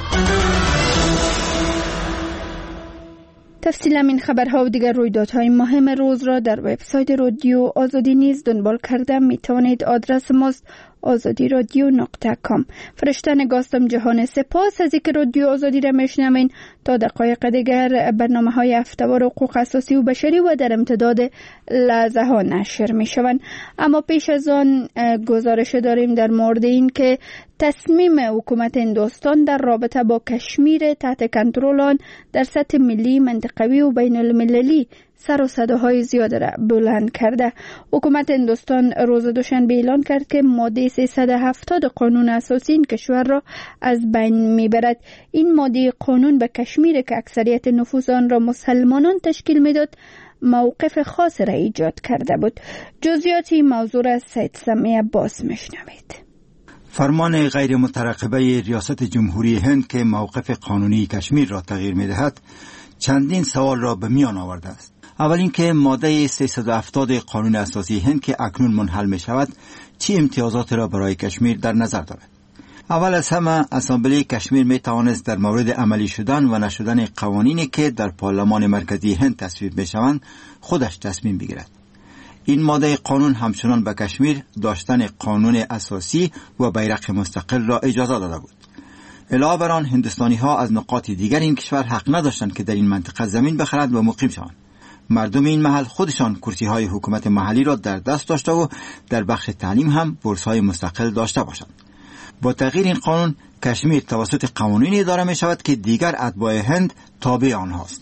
تفصیل این خبرها و دیگر رویدادهای مهم روز را در وبسایت رادیو آزادی نیز دنبال کرده می توانید. آدرس ماست آزادی رادیو نقطه کام. فرشته نگاستم جهان، سپاس از اینکه رادیو آزادی را میشنوین. تا دقایق دیگر برنامه های هفته‌وار حقوق اساسی و بشری و در امتداد لحظه ها نشر می شوند. اما پیش از آن گزارش داریم در مورد این که تصمیم حکومت هندوستان در رابطه با کشمیر تحت کنترل آن در سطح ملی، منطقوی و بین المللی سر و صداهای زیاد را بلند کرده. حکومت هندوستان روز دوشنبه اعلان کرد که ماده سیصد و هفتاد قانون اساسی این کشور را از بین میبرد. این ماده قانون به کشمیر که اکثریت نفوذ آن را مسلمانان تشکیل میداد موقف خاص را ایجاد کرده بود. جزئیاتی موضوع را سید سمیع عباس میشنوید. فرمان غیر مترقبه ریاست جمهوری هند که موقف قانونی کشمیر را تغییر میدهد چندین سوال را به میان آورده است. اول اینکه ماده سیصد و هفتاد قانون اساسی هند که اکنون منحل می شود چه امتیازات را برای کشمیر در نظر دارد؟ اول از همه اسامبله کشمیر می توانست در مورد عملی شدن و نشدن قوانینی که در پارلمان مرکزی هند تصویب می شوند خودش تصمیم بگیرد. این ماده قانون همچنان به کشمیر داشتن قانون اساسی و بیرق مستقل را اجازه داده بود. علاوه بر آن هندوستانی ها از نقاط دیگر این کشور حق نداشتند که در این منطقه زمین بخرند و مقیم شوند. مردم این محل خودشان کرسی های حکومت محلی را در دست داشته و در بخش تعلیم هم بورس های مستقل داشته باشند. با تغییر این قانون کشمیر توسط قوانینی اداره می شود که دیگر اتباع هند تابع آنهاست.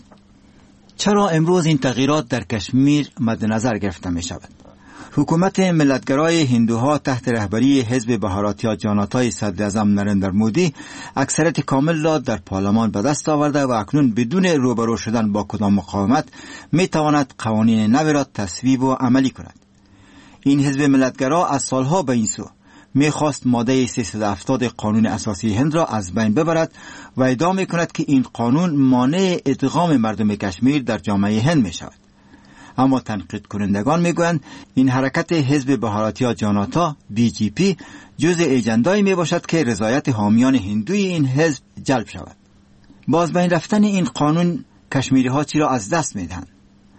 چرا امروز این تغییرات در کشمیر مد نظر گرفته می شود؟ حکومت ملتگرای هندوها تحت رهبری حزب بهاراتیا جاناتای صدراعظم نریندر مودی اکثریت کامل را در پارلمان به دست آورده و اکنون بدون روبرو شدن با کدام مقاومت می تواند قوانین نو را تصویب و عملی کند. این حزب ملتگرا از سالها به این سو می خواست ماده سیصد و هفتاد قانون اساسی هند را از بین ببرد و ادعا می کند که این قانون مانع ادغام مردم کشمیر در جامعه هند می شود. اما تنقید کنندگان میگویند این حرکت حزب بهاراتیا جاناتا بی جی پی جزء اجندایی می باشد که رضایت حامیان هندوی این حزب جلب شود. باز بین رفتن این قانون کشمیری ها چی را از دست می دهند؟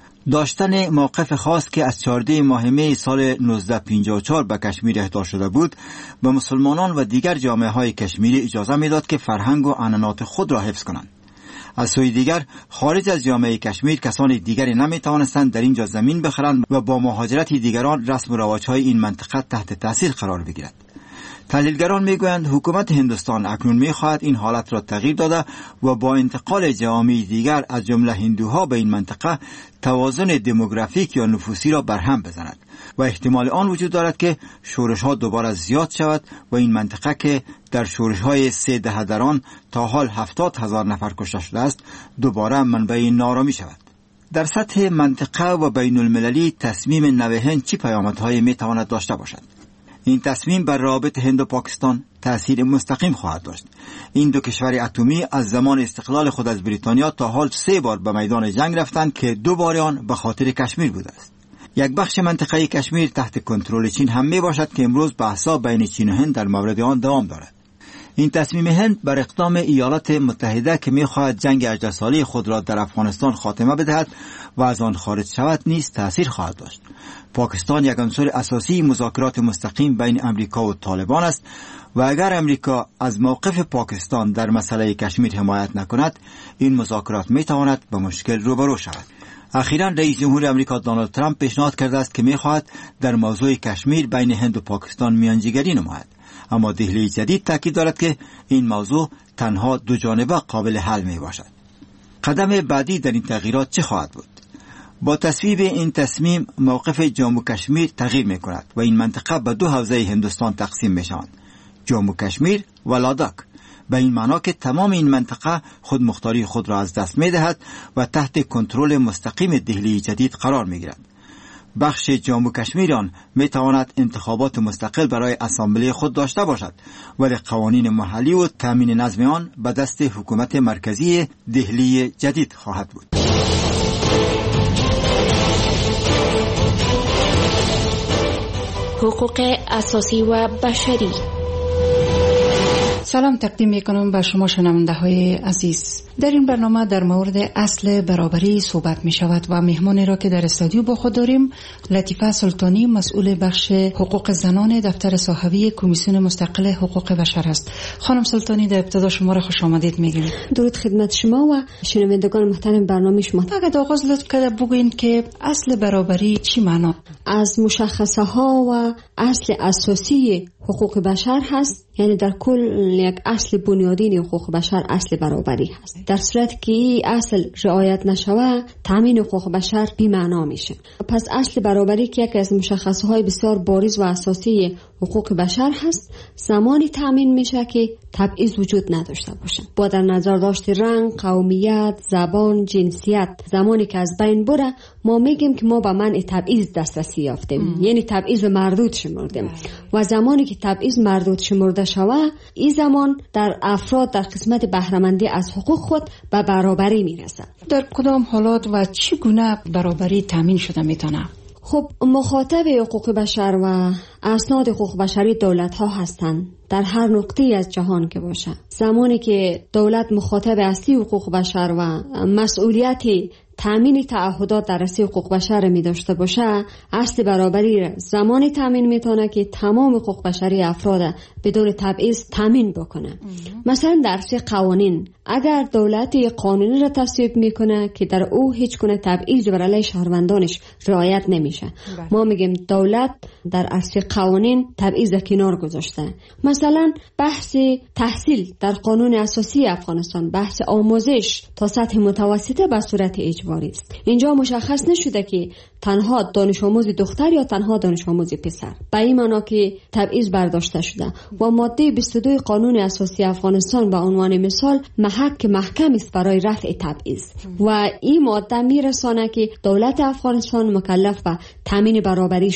داشتن موقف خاص که از چهاردهم ماه می سال نوزده پنجاه و چهار به کشمیر اهدا شده بود به مسلمانان و دیگر جامعه های کشمیری اجازه می داد که فرهنگ و عنعنات خود را حفظ کنند. از سوی دیگر خارج از جامعه کشمیر کسان دیگری نمی توانستند در اینجا زمین بخرند و با مهاجرت دیگران رسم و رواج‌های این منطقه تحت تاثیر قرار بگیرد. تحلیلگران میگویند حکومت هندوستان اکنون میخواهد این حالت را تغییر داده و با انتقال جوامع دیگر از جمله هندوها به این منطقه توازن دموگرافیک یا نفوسی را برهم بزند و احتمال آن وجود دارد که شورش ها دوباره زیاد شود و این منطقه که در شورش های سه دهه در آن تا حال هفتاد هزار نفر کشته شده است دوباره منبع نارامی شود. در سطح منطقه و بین المللی تصمیم نو هند چه پیامدهایی میتواند داشته باشد؟ این تصمیم بر روابط هند و پاکستان تأثیر مستقیم خواهد داشت. این دو کشور اتمی از زمان استقلال خود از بریتانیا تا حال سه بار به میدان جنگ رفتند که دو بار آن به خاطر کشمیر بوده است. یک بخش منطقه کشمیر تحت کنترل چین هم می باشد که امروز بحث‌ها بین چین و هند در مورد آن دوام دارد. این تصمیم هند بر اقدام ایالات متحده که می‌خواهد جنگ هجده ساله خود را در افغانستان خاتمه بدهد و از آن خارج شود نیز تأثیر خواهد داشت. پاکستان یک عنصر اساسی مذاکرات مستقیم بین امریکا و طالبان است و اگر امریکا از موقف پاکستان در مسئله کشمیر حمایت نکند این مذاکرات می‌تواند به مشکل روبرو شود. اخیراً رئیس جمهور امریکا دونالد ترامپ پیشنهاد کرده است که می‌خواهد در موضوع کشمیر بین هند و پاکستان میانجیگری نماید، اما دهلی جدید تاکید دارد که این موضوع تنها دو جانبه قابل حل می باشد. قدم بعدی در این تغییرات چه خواهد بود؟ با تصویب این تصمیم موقف جمهور کشمیر تغییر می کند و این منطقه به دو حوزه هندوستان تقسیم می شوند، جمهور کشمیر و لاداک، به این معنا که تمام این منطقه خود مختاری خود را از دست می دهد و تحت کنترل مستقیم دهلی جدید قرار می گیرد. بخش جمهور کشمیران می تواند انتخابات مستقل برای اسامبله خود داشته باشد، ولی قوانین محلی و تامین نظم آن به دست حکومت مرکزی دهلی جدید خواهد بود. حقوق اساسی و بشری. سلام تقدیم میکنم به شما شنونده های عزیز. در این برنامه در مورد اصل برابری صحبت می شود و مهمانی را که در استودیو با خود داریم لطیفه سلطانی، مسئول بخش حقوق زنان دفتر صحوی کمیسیون مستقل حقوق بشر است. خانم سلطانی در ابتدا شما را خوش آمدید میگیم. درود خدمت شما و شنوندگان محترم برنامه شما. اگر آغاز لطف کرده بگوین که اصل برابری چی معنا؟ از مشخصه ها و اصل اساسی حقوق بشر هست، یعنی در کل یک اصل بنیادین حقوق بشر اصل برابری هست. در صورت که این اصل رعایت نشوه تامین حقوق بشر بی معنا میشه. پس اصل برابری که یکی از مشخصه های بسیار بارز و اساسی حقوق بشر هست، زمانی تامین میشه که تبعیض وجود نداشته باشه. با در نظر داشت رنگ، قومیت، زبان، جنسیت زمانی که از بین بره ما میگیم که ما به منع تبعیض دسترسی یافتیم، یعنی تبعیض مردود شمردیم. و زمانی که تبعیض مردود شمرده شوه این زمان در افراد در قسمت بهره‌مندی از حقوق خود به برابری میرسه. در کدام حالات و چگونه برابری تامین شده میتونه؟ خب مخاطب حقوق بشر و اسناد حقوق بشری دولت ها هستند در هر نقطه‌ای از جهان که باشه. زمانی که دولت مخاطب اصلی حقوق بشر و مسئولیت تامین تعهدات در راسته حقوق بشر می داشته باشه، اصل برابری را زمانی تامین میتونه که تمام حقوق بشری افراد بدون تبعیض تامین بکنه. مثلا در راسته قوانین، اگر دولت قانونی را تصویب میکنه که در او هیچ گونه تبعیض بر علیه شهروندانش رعایت نمیشه، ما میگیم دولت در راسته قوانین تبعیض کنار گذاشته. مثلا بحث تحصیل در قانون اساسی افغانستان، بحث آموزش تا سطح متوسطه به صورت اجباری است. اینجا مشخص نشده که تنها دانش آموز دختر یا تنها دانش آموز پسر، به این معنا که تبعیض برداشته شده. و ماده بیست و دو قانون اساسی افغانستان به عنوان مثال محک محکم است برای رفع تبعیض و این ماده میرسانه که دولت افغانستان مکلف به تامین برابری شده.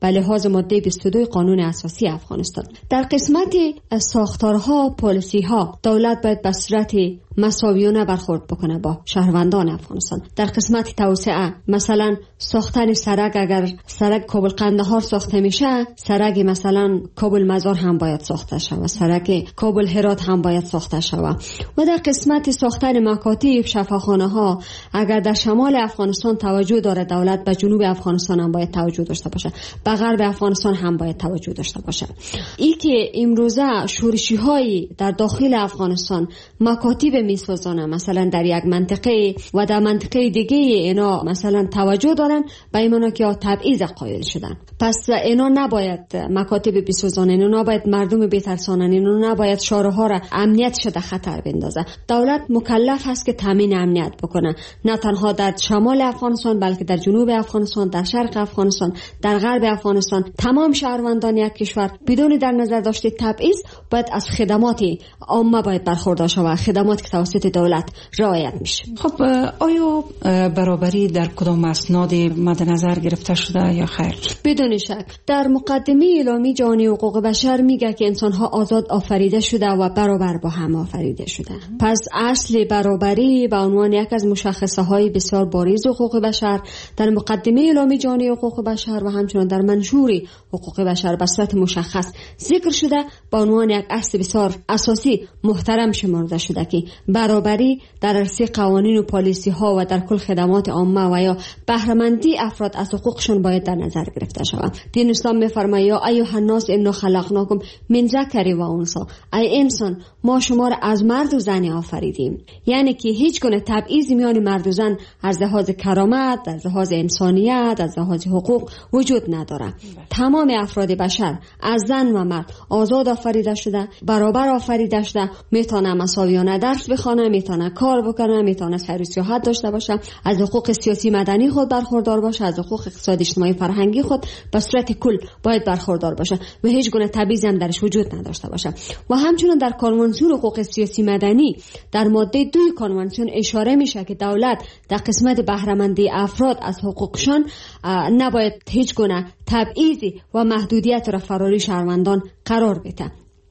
به لحاظ ماده بیست و دو قانون اساسی افغانستان. در قسمت ساختارها، پالیسی‌ها دولت باید به صورت مساویانه برخورد بکنه با شهروندان افغانستان. در قسمت توسعه مثلا ساختن سرک، اگر سرک کابل قندهار ساخته میشه، سرک مثلا کابل مزار هم باید ساخته شود، سرک کابل هرات هم باید ساخته شود. و در قسمت ساختن مکاتب، شفاخانه ها، اگر در شمال افغانستان توجه داره دولت، به جنوب افغانستان هم باید توجه داشته باشه، به غرب افغانستان هم باید توجه داشته باشه. این که امروزه شورشی های در داخل افغانستان مکاتب میسازانه، مثلا در یک منطقه و در منطقه دیگه اینا مثلا توجه دارن، به اینا که تبعیض قائل شدن. پس اینا نباید مکاتب بسازانن، اینا نباید مردم بترسانن، اینا نباید شهرها را امنیت شده خطر بندازه. دولت مکلف هست که تامین امنیت بکنه، نه تنها در شمال افغانستان بلکه در جنوب افغانستان، در شرق افغانستان، در غرب افغانستان. تمام شهروندان یک کشور بدون در نظر داشته تبعیض باید از خدمات عامه باید برخوردار شود، خدمات که توسط دولت رعایت میشه. خب آیا برابری در کدام اسناد مد نظر گرفته شده یا خیر؟ بدون شک در مقدمه اعلامی جهانی حقوق بشر میگه که انسان‌ها آزاد آفریده شده و برابر با هم آفریده شده. پس اصل برابری به عنوان یک از مشخصه های بسیار بارز حقوق بشر در مقدمه اعلامی جهانی حقوق بشر و همچنین در منشور حقوق بشر به صورت مشخص ذکر شده، به عنوان یک اصل بسیار اساسی محترم شمرده شده که برابری در عرصه قوانین و پالیسی ها و در کل خدمات عامه و یا بهره‌مندی افراد از حقوقشون باید در نظر گرفته شود. دین اسلام می‌فرماید یا ایها الناس انا خلقناکم من ذکر و انثی، ای انسان ما شما را از مرد و زن آفریدیم. یعنی که هیچ گونه تبعیض میان مرد و زن از لحاظ کرامت، از لحاظ انسانیت، از لحاظ حقوق وجود نداره. تمام افراد بشر از زن و مرد آزاد آفریده شده، برابر آفریده شده، میتونه مساویانه درس بخونه، میتونه کار بکنه، میتونه سیر و سیاحت داشته باشه، از حقوق سیاسی مدنی خود برخوردار باشه، از حقوق اقتصادی اجتماعی فرهنگی خود به صورت کل باید برخوردار باشه و هیچ گونه تبعیض هم درش وجود نداشته باشه. و همچنین در کنوانسیون حقوق سیاسی مدنی در ماده دو کنوانسیون اشاره میشه که دولت در قسمت بهره‌مندی افراد از حقوقشان نباید هیچ گونه تبعیضی و محدودیت را فراری شهروندان قرار بده.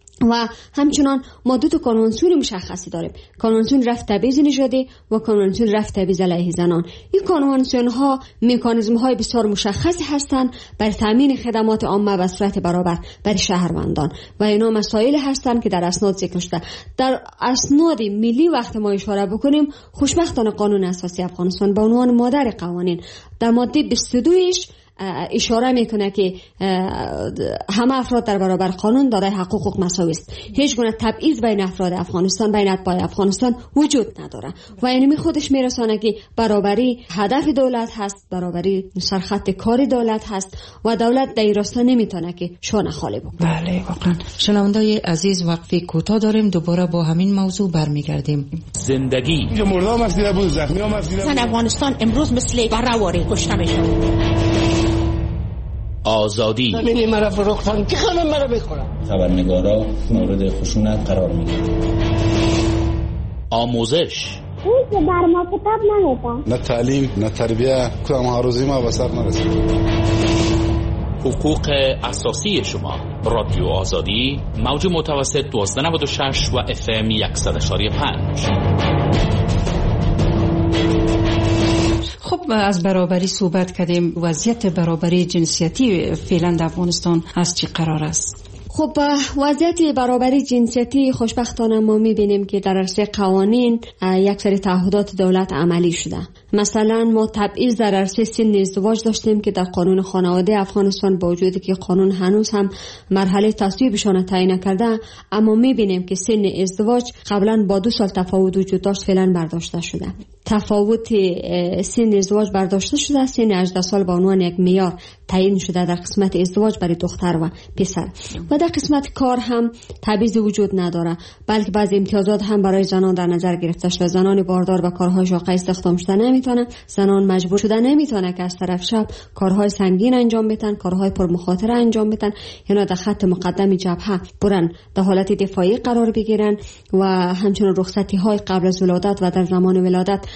و همچنان ما دو تا کنوانسیون مشخصی داریم، کنوانسیون رفع تبعیض نژادی و کنوانسیون رفع تبعیض علیه زنان. این کنوانسیون ها مکانیزم های بسیار مشخصی هستند برای تامین خدمات عامه به صورت برابر برای شهروندان و اینا مسائل هستند که در اسناد ذکر شده. در اسناد ملی وقت ما اشاره بکنیم، خوشبختانه قانون اساسی افغانستان به عنوان مادر قوانین در ماده بیست و دو اشاره میکنه که همه افراد در برابر قانون دارای حقوق و مساوی است. هیچ گونه تبعیض بین افراد افغانستان، بین اتباع افغانستان وجود نداره و اینمی خودش میرسانه که برابری هدف دولت هست، برابری سرخط کار دولت هست و دولت در این راستا نمیتونه که شانه خالی بکنه. بله واقعا. شنوندای عزیز وقفه کوتاه داریم، دوباره با همین موضوع برمیگردیم. زندگی اینجا مردم مسیده بود، زخمی ها مسیده بود. افغانستان امروز مثل بره‌واری کشته میشه. آزادی همین مرا فروختن که خانم مرا بخورن. خبرنگارا مورد خشونت قرار میگیرن. آموزش اون که بر ما کتاب نمیدن، نه تعلیم نه تربیه، کدام هاروزی ما به سر نرسید. حقوق اساسی شما. رادیو آزادی موج متوسط دوازده نود و شش و اف ام صد و یک و پنج. خب از برابری صحبت کردیم. وضعیت برابری جنسیتی فعلا در افغانستان از چی قرار است؟ خب وضعیت برابری جنسیتی خوشبختانه ما میبینیم که در عرصه قوانین یک سری تعهدات دولت عملی شده. مثلا ما تبعیض در عرصه سن ازدواج داشتیم که در قانون خانواده افغانستان با وجودی که قانون هنوز هم مرحله تصویبشان تعیین نکرده، اما میبینیم که سن ازدواج قبلا با دو سال تفاوت وجود داشت، فعلا برداشته شده. تفاوت سن ازدواج برداشته شده، سن هجده سال به عنوان یک معیار تعیین شده در قسمت ازدواج برای دختر و پسر. و در قسمت کار هم تبعیض وجود نداره، بلکه بعضی امتیازات هم برای زنان در نظر گرفته شده. زنان باردار به کارهای شاقه استخدام شده نمیتونن، زنان مجبور شده نمیتونه که از طرف شب کارهای سنگین انجام بدن، کارهای پرمخاطره انجام بدن، یعنی در خط مقدم جبهه برن در حالت دفاعی قرار بگیرن و همچنین رخصتی های قبل از ولادت و در زمان ولادت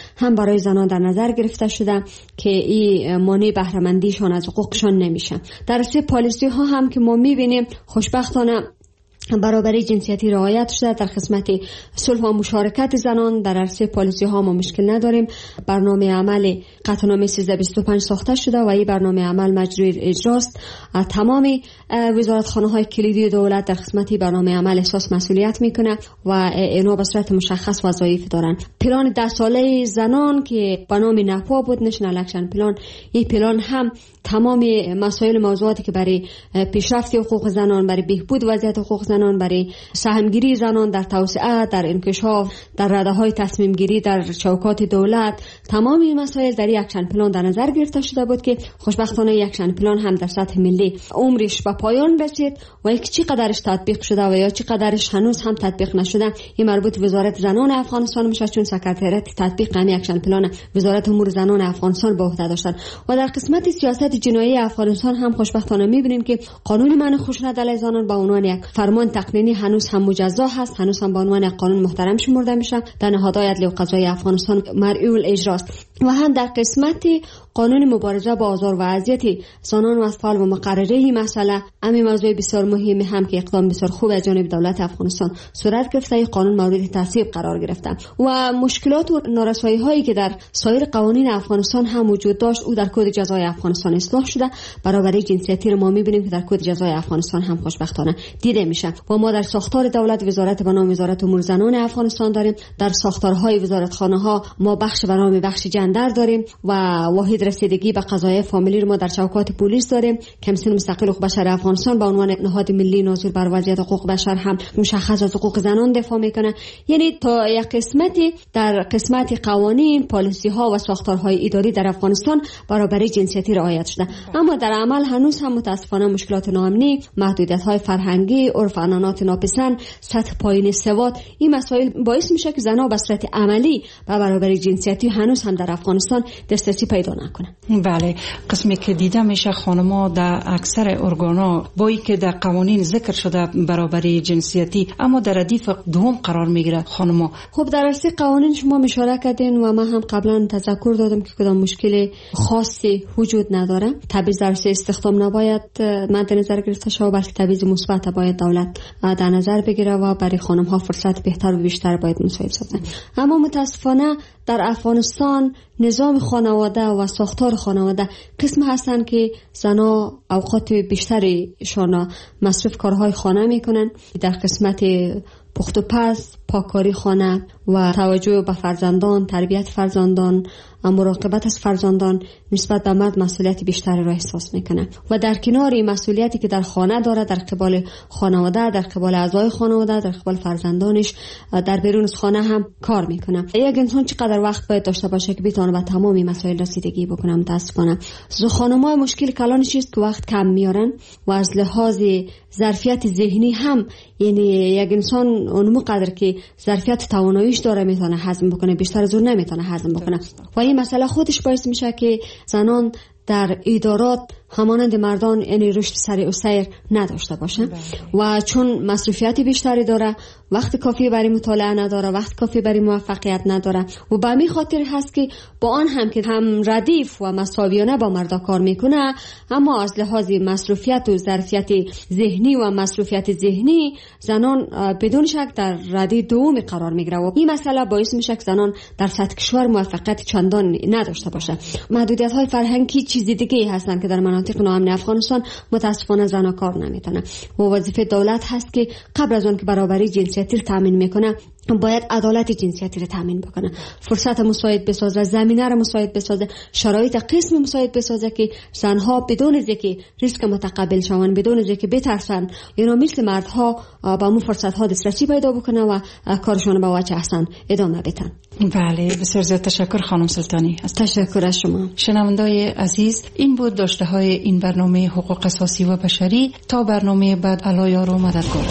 هم برای زنان در نظر گرفته شده که این مانع بهره مندیشان از حقوقشان نمیشه. در سه پالیسی ها هم که ما میبینیم خوشبختانه برابری جنسیتی رعایت شده. در قسمت صلح و مشارکت زنان در عرصه پالیسی ها ما مشکل نداریم. برنامه عمل قطعنامه سیزده بیست و پنج ساخته شده و این برنامه عمل مجروی اجراست. تمام وزارتخانه های کلیدی دولت در قسمت برنامه عمل احساس مسئولیت میکنه و اینا به صورت مشخص وظایف دارن. پلان ده ساله زنان که به نام نپا بود، نشنال اکشن پلان، این پلان هم تمام مسائل موضوعاتی که برای پیشرفت حقوق زنان، برای بهبود وضعیت حقوق زنان، برای سهمگیری زنان در توسعه، در انکشاف، در رده‌های تصمیم گیری در چوکات دولت، تمام این مسائل در یک اکشن پلان در نظر گرفته شده بود که خوشبختانه یک اکشن پلان هم در سطح ملی عمرش به پایان رسید و یک چقدرش تطبیق شده و یا چقدرش هنوز هم تطبیق نشده این مربوط وزارت زنان افغانستان میشه، چون سکرتریت تطبیق همین اکشن پلان وزارت امور زنان افغانستان به عهده داشتن. و در قسمت سیاست جنایی افغانستان هم خوشبختانه میبینیم که قانون منع خشونت علیه زنان به عنوان یک فرمان تقنینی هنوز هم مجزا هست، هنوز هم به عنوان یک قانون محترم شمرده میشه، در نهادهای عدلی و قضایی افغانستان مرئی الاجراست. و هم در قسمت قانون مبارزه با آزار و اذیت زنان و اطفال و مقرره این مسئله همین موضوع بسیار مهمی هم که اقدام بسیار خوب از جانب دولت افغانستان صورت گرفته، این قانون مورد تصویب قرار گرفته و مشکلات و نارسایی هایی که در سایر قوانین افغانستان هم وجود داشت او در کد جزای افغانستان اصلاح شده. برابری جنسیتی رو ما میبینیم که در کد جزای افغانستان هم خوشبختانه دیده میشه و ما در ساختار دولت وزارت به نام وزارت امور زنان افغانستان داریم. در ساختارهای وزارتخانه ها ما بخش به نام بخش جندر داریم و واحد رسیدگی به قضایای فامیلی رو ما در چوکات پلیس داریم. کمیسیون مستقل حقوق بشر افغانستان به عنوان نهاد ملی ناظر بر وضعیت حقوق بشر هم مشخص از حقوق زنان دفاع میکنه. یعنی تا یک قسمتی در قسمت قوانین، پالیسی ها و ساختارهای اداری در افغانستان برابری جنسیتی رعایت شده، اما در عمل هنوز هم متاسفانه مشکلات ناامنی، محدودیت های فرهنگی، عرف عنعنات ناپسند، سطح پایین سواد، این مسائل باعث میشه که زنها به صورت عملی به برابری جنسیتی هنوز هم در افغانستان دسترسی پیدا نکنن. بله، قسمی که دیده میشه خانم‌ها در اکثر ارگانا با اینکه در قوانین ذکر شده برابری جنسیتی اما در ردیف دوم قرار میگیره خانم‌ها. خب در اصل قوانین شما اشاره کردین و من هم قبلا تذکر دادم که کدام مشکل خاصی وجود نداره. تبعیض در استخدام نباید مد نظر گرفته شود، بلکه تبعیض مثبت باید دولت در نظر بگیره و برای خانم‌ها فرصت بهتر و بیشتر باید مساعد سازن. اما متاسفانه در افغانستان نظام خانواده و ساختار خانواده قسم هستن که زنها اوقات بیشتریشان مصرف کارهای خانه میکنن. در قسمت پخت و پز، پاکاری خانه و توجه به فرزندان، تربیت فرزندان، مراقبت از فرزندان نسبت به مرد مسئولیت بیشتری را احساس میکنه و در کنار این مسئولیتی که در خانه داره، در قبال خانواده، در قبال اعضای خانواده، در قبال فرزندانش، در بیرون از خانه هم کار میکنه. یک انسان چقدر وقت باید داشته باشه که بتونه به تمام مسائل رسیدگی بکنه؟ متاسفانه خانم‌ها مشکل کلانش است که وقت کم میارن و از لحاظ ظرفیت ذهنی هم، یعنی یک انسان اون قدر که ظرفیت تواناییش داره میتونه هضم بکنه، بیشتر از اون نمیتونه هضم بکنه و این مسئله خودش باعث میشه که زنان در ادارات همانند مردان یعنی رشد سریع و سیر نداشته باشه و چون مصروفیت بیشتری داره، وقت کافی برای مطالعه نداره، وقت کافی برای موفقیت نداره و به همین خاطر هست که با آن هم که هم ردیف و مساویانه با مردا کار میکنه، اما از لحاظ مصروفیت و ظرفیت ذهنی و مصروفیت ذهنی زنان بدون شک در رده دوم قرار میگیره و این مسئله باعث میشه که زنان در سطح کشور موفقیت چندان نداشته باشه. محدودیت های فرهنگی چیز دیگه هستن که در مناطق ناامن افغانستان متاسفانه زنها کار نمیتونن و وظیفه دولت هست که قبل از اون که برابری جنسیتی رو تامین میکنه باید عدالت جنسیتی رو تامین بکنه، فرصت مساعد بسازه، زمینه رو مساعد بسازه، شرایط قسم مساعد بسازه که زنها بدون از اینکه ریسک متقبل شون، بدون از اینکه بترسن، اینا مثل مردها با مو فرصت ها دسترسی پیدا بکنه و کارشون با وجه احسن ادامه بدن. بله، بسیار زیاد تشکر خانم سلطانی. تشکر از شما. شنوندای عزیز، این بود داشته های این برنامه حقوق اساسی و بشری. تا برنامه بعد علایار و مددکار.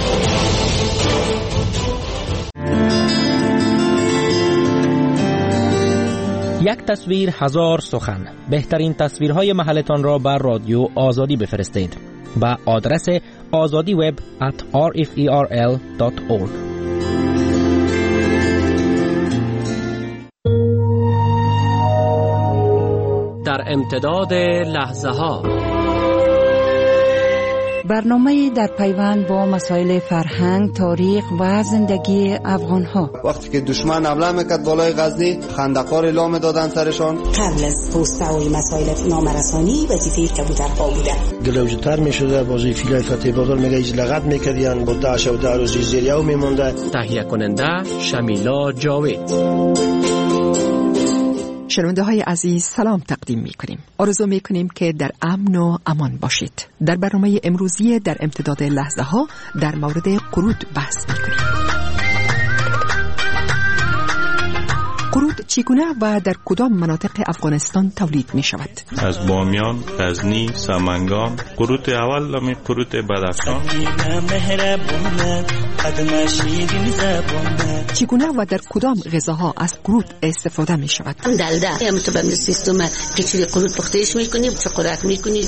یک تصویر هزار سخن. بهترین تصویرهای محلتان را بر رادیو آزادی بفرستید با آدرس آزادی وب at r f e r l dot org. در امتداد لحظه ها. برنامه در پیوند با مسائل فرهنگ، تاریخ و زندگی افغان ها. وقتی که دشمن حمله میکرد بالای غزنی، خندقار اعلام دادن سرشان. قبل از پوسته و مسائل نامرسانی وظیفه کبوترها بوده. دلوجتر میشده بازی فیلای فتح بازار میگه ایز لغت میکردین با داعش و در روزی زیریو میمونده. تهیه کننده شمیلا جاوید. شنونده های عزیز سلام تقدیم می کنیم. آرزو می کنیم که در امن و امان باشید. در برنامه امروزی در امتداد لحظه ها در مورد قرود بحث می کنیم. قرود چگونه و در کدام مناطق افغانستان تولید می شود؟ از بامیان، غزنی، سمنگان. قرود اول می قرود بدخشان. چگونه و در کدام غذاها از قرود استفاده می شود؟ دلده هم تو به سیستم کچری قرود پختهش می کنیم، چه قرات می کنیم.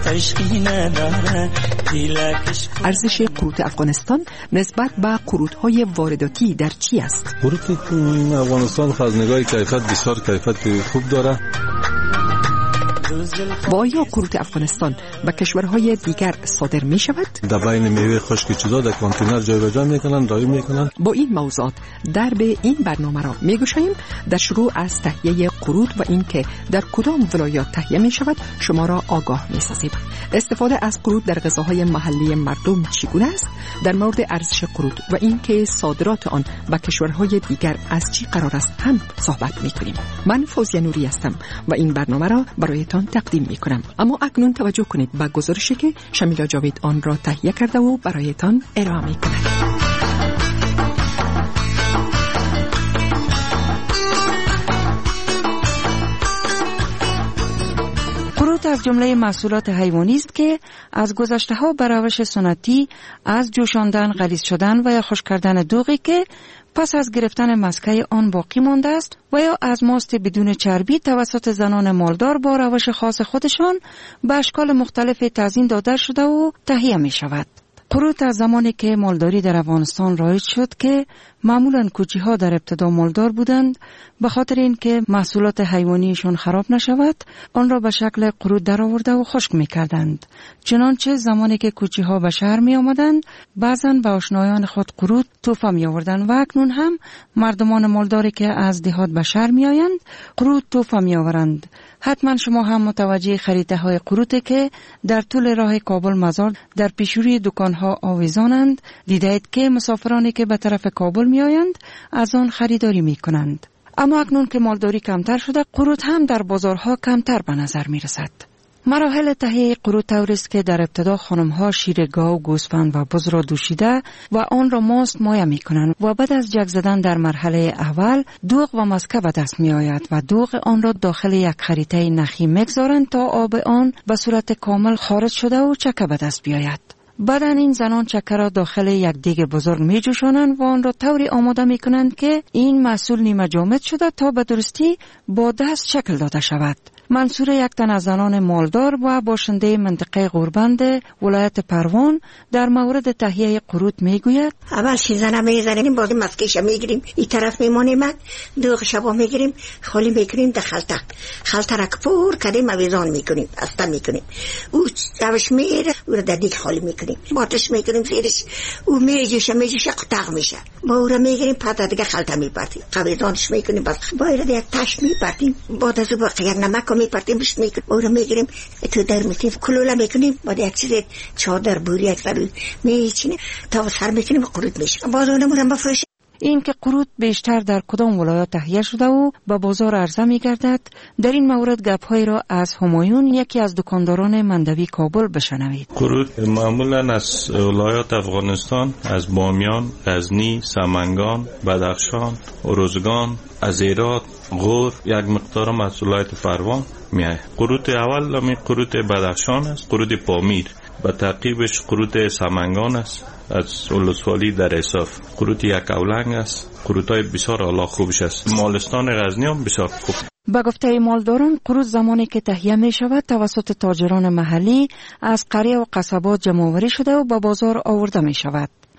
ارزش قرود افغانستان نسبت به قرودهای وارداتی در چی است؟ قرود افغانستان از نگاه کیفیت بسیار کیفیت خوب داره. و آیا قرود افغانستان به کشورهای دیگر صادر می شود؟ در بین میوه خشک چیزا در کانتینر جایگزین میکنن، رای میکنن. با این موضوعات در به این برنامه را میگوشیم. در شروع از تهیه قرود و اینکه در کدام ولایات تهیه می شود شما را آگاه می سازیم. استفاده از قرود در غذاهای محلی مردم چگونه است؟ در مورد ارزش قرود و اینکه صادرات آن به کشورهای دیگر از چی قرار است هم صحبت می کنیم. من فوزیه نوری هستم و این برنامه را برایتان تقدیم می کنم. اما اکنون توجه کنید به گزارشی که شمیلا جاوید آن را تهیه کرده و برایتان ارائه می کند. قرود از جمله محصولات حیوانی است که از گذشته ها به روش سنتی از جوشاندن، غلیظ شدن و یا خشک کردن دوغی که پس از گرفتن مسکه آن باقی مانده است و یا از ماست بدون چربی توسط زنان مالدار با روش خاص خودشان به اشکال مختلف تزیین داده شده و تهیه می شود. قرود از زمانی که مالداری در افغانستان رایج شد که معمولاً کوچی‌ها در ابتدا مالدار بودند، به خاطر اینکه محصولات حیوانیشون خراب نشود آن را به شکل قرود درآورده و خشک می‌کردند. چنانچه زمانی که کوچی‌ها به شهر می‌آمدند بعضاً به آشنایان خود قرود تحفه می‌آوردند و اکنون هم مردمان مالداری که از دهات به شهر می‌آیند قرود تحفه می‌آورند. حتما شما هم متوجه خریده‌های قرود که در طول راه کابل مزار در پیشروی دکان‌ها آویزانند دیدید که مسافرانی که به طرف کابل می‌آیند از آن خریداری می‌کنند. اما اکنون که مالداری کمتر شده قرود هم در بازارها کمتر به نظر می‌رسد. مراحل تهیه قرود طوری است که در ابتدا خانم‌ها شیر گاو، گوسفند و بز را دوشیده و آن را ماست مایه می‌کنند و بعد از جک زدن در مرحله اول دوغ و مسکه به دست می‌آید و دوغ آن را داخل یک خریطه نخی می‌گذارند تا آب آن به صورت کامل خارج شده و چکه به دست بیاید. بعداً این زنان چکه را داخل یک دیگ بزرگ می جوشانند و آن را طوری آماده می کنند که این محصول نیمه جامد شده تا به درستی با دست شکل داده شود. منصور یک تن از زنان مالدار و باشنده منطقه غوربند ولایت پروان در مورد تهیه قرود می گوید: اول شیزنه می زنیم، باز مسکش می گیریم، این طرف می مانیم، دوغ شبا می گیریم، خالی می کنیم در خلطه خلطه را پر کردیم اویزان می کنیم، استا می کنیم، او روش میره او را در دیگ خالی می کنیم، باتش می کنیم زیرش او می جوشه می جوشه قطع میشه، با او را می گیریم پس دیگه خلطه می پرتیم، اویزانش می کنیم، بس با این یک تاش می پرتیم، بعد از او با یک نمک می پرتیم بش می کنیم، او را می گیریم تو در میتیم کلوله می کنیم، بعد یک چیز چادر بوری یک سر می چینیم تا سر می کنیم قرود میشه، باز اونم رو بفروشیم. این که قرود بیشتر در کدام ولایات تهیه شده و به بازار عرضه می گردد، در این مورد گپ‌هایی را از همایون یکی از دکانداران مندوی کابل بشنوید. قرود معمولا از ولایات افغانستان، از بامیان، غزنی، سمنگان، بدخشان، روزگان، از هرات، غور، یک مقدار محصولات پروان میاد. قرود اول می قرود بدخشان است، قرود پامیر، به تعقیبش قرود سمنگان است از ولسوالی در اصاف، قرود یک اولنگ است، قرودهای بسیار اعلی خوبش است. مالستان غزنی هم بسیار خوب. با گفته مالداران قرود زمانی که تهیه می شود توسط تاجران محلی از قریه و قصبات جمع آوری شده و به بازار آورده می شود.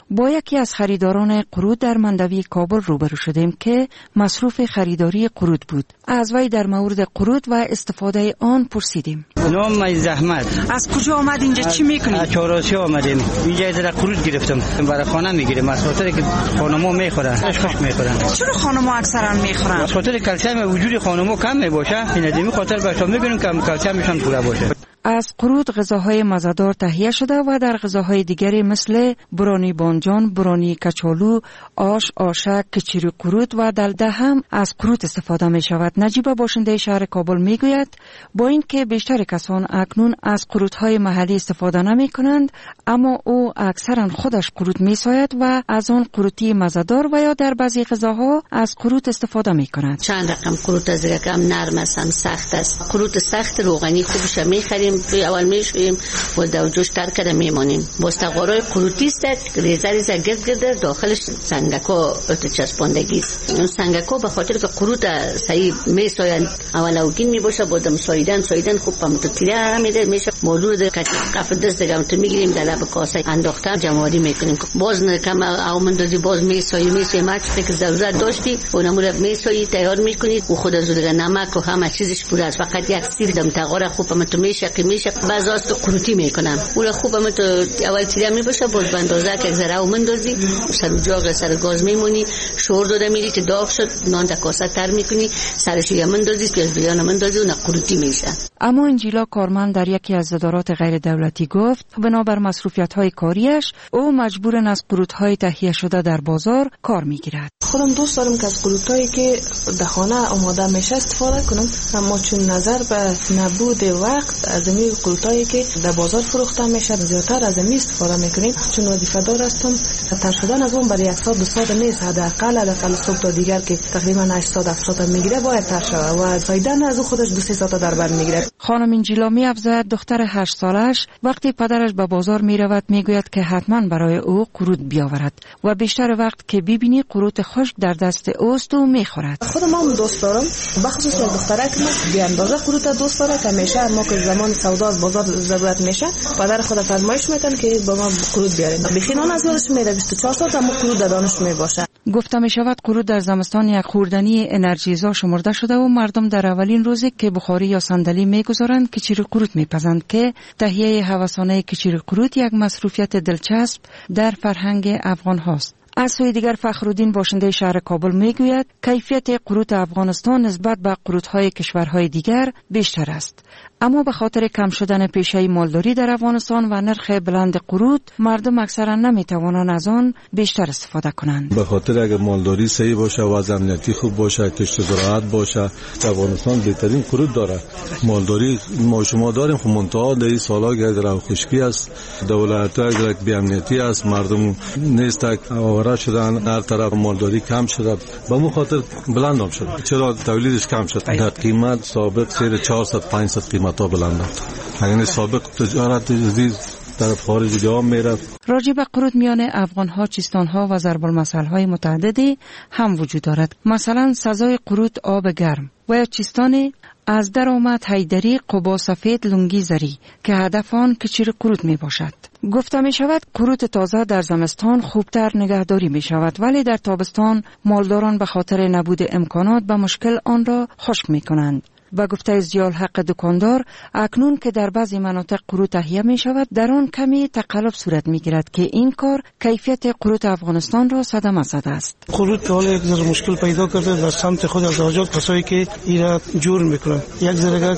با یکی از خریداران قرود در مندوی کابل روبرو شدیم که مصروف خریداری قرود بود. از وی در مورد قرود و استفاده آن پرسیدیم. نام زحمت. از کجا آمد اینجا چی میکنی؟ از چهارراه آمدیم. اینجا در قرود گرفتم. برای خانه میگیریم. از خاطر که خانم‌ها میخورن. خوش میخورن. چرا خانم‌ها اکثرا میخورن؟ از خاطر کلسیم وجود خانم‌ها کم میباشه. این ادمی خاطر بچه‌ها میبینن که کلسیمشون پوره باشه. از قرود غذاهای مزه‌دار تهیه شده و در غذاهای دیگری مثل برانی بانجان، برانی کچالو، آش، آشک، کچری قرود و دلده هم از قرود استفاده می شود. نجیبه باشنده شهر کابل می گوید با اینکه بیشتر کسان اکنون از قرودهای محلی استفاده نمی کنند، اما او اکثرا خودش قرود می ساید و از آن قروتی مزه‌دار و یا در بعضی غذاها از قرود استفاده می کند. چند رقم قرود از رقم نرم است، هم سخت است. قرود سخت روغنی خوبش می خریم، اول میشویم و در جوش تر کرده میمونیم. مستقارای قروتی است، ریزه ریزه گرد گرد داخلش سنگکا چسباندگی است. اون سنگکا به خاطر که قرود صحیح میساین اول اوگین میباشه، بعدم ساییدن ساییدن خوب پم تو تیره میده میشه. موضوع در قفل دست دیگه تو میگیریم در لب کاسه انداختن جمعاری میکنیم. باز کم او مندازی باز میسایی میسایی ما چه که ضرورت داشتی اونمون میسایی تیار میکنید و خود از دیگه نمک و همه چیزش پوره است. فقط یک سیر دم تقاره خوب پم تو میشه میشه بعضی از تو قروتی میکنم. اون خوب هم تو اول تیره میباشه، باز بندازه که ذره و مندازی سر جاغ سر گاز میمونی، شور داده میری که داغ شد نان در کاسه تر میکنی، سرش یه مندازی پیاز بیان مندازی اون قروتی میشه. اما انجیلا کارمند در یکی از ادارات غیر دولتی گفت بنابر مصروفیت‌های کاریش او مجبور از قروت‌های تهیه شده در بازار کار میگیرد. خودم دوست دارم که از قروت‌هایی که در خانه آماده میشه استفاده کنم، اما چون نظر به نبود وقت از این قروتایی که در بازار فروخته میشه زیادتر از این استفاده میکنیم. چون وظیفه دار هستم تر شدن از اون برای یک ساعت دو ساعت نیست، حداقل حداقل صبح تا دیگر که تقریبا هشت ساعت هفت ساعت میگیره باید تر شود و فایده از اون خودش دو سه ساعت در بر میگیره. خانم انجیلا می افزاید دختر هشت سالش وقتی پدرش به بازار میرود میگوید که حتما برای او قرود بیاورد و بیشتر وقت که ببینی قرود خشک در دست اوست و میخورد. خودم هم دوست دارم بخصوص دخترک ما بی اندازه قرود دوست داره که همیشه ما که زمان سودا از بازار ضرورت میشه پدر خود فرمایش میکنه که با ما قرود بیارین. بخینان از یادش میره بیست و چهار ساعت اما قرود در دانش میباشه. گفته می شود قرود در زمستان یک خوردنی انرژیزا شمرده شده و مردم در اولین روزی که بخاری یا صندلی میگذارند کچری قرود میپزند که تهیه هوسانه کچری قرود یک مصروفیت دلچسب در فرهنگ افغان هاست. از سوی دیگر فخرالدین باشنده شهر کابل میگوید کیفیت قرود افغانستان نسبت به قرودهای کشورهای دیگر بیشتر است، اما به خاطر کم شدن پیشه مالداری در افغانستان و نرخ بلند قرود مردم اکثرا نمیتوانند از آن بیشتر استفاده کنند. به خاطر اگر مالداری صحیح باشه و امنیتی خوب باشه، کشت زراعت باشه، افغانستان بهترین قرود داره. مالداری ما شما داریم خب منتها در این سالا گردر خشکی است، دولت اگر بی امنیتی است، مردم نیست آواره شدن، هر طرف مالداری کم شده، به اون خاطر بلند هم شد. چرا تولیدش کم شد؟ در قیمت سابق سیر چهارصد پانصد قیمت ها بلند بود. یعنی سابق تجارت عزیز در خارج جا میرفت. راجع به قرود میان افغان ها، چیستان ها و ضرب المثل های متعددی هم وجود دارد. مثلا سزای قرود آب گرم و یا چیستان از درآمد حیدری قبا سفید لنگی زری که هدف آن کچری قرود می باشد. گفته می شود قرود تازه در زمستان خوبتر نگهداری می شود، ولی در تابستان مالداران به خاطر نبود امکانات به مشکل آن را خشک می کنند. با گفته ضیاء الحق دکاندار اکنون که در بعضی مناطق قرود تهیه می شود در آن کمی تقلب صورت می گیرد که این کار کیفیت قرود افغانستان را صدمه زده است. قرود حالا یک ذره مشکل پیدا کرده در سمت خود از آجات کسایی که این را جور میکنن، یک ذره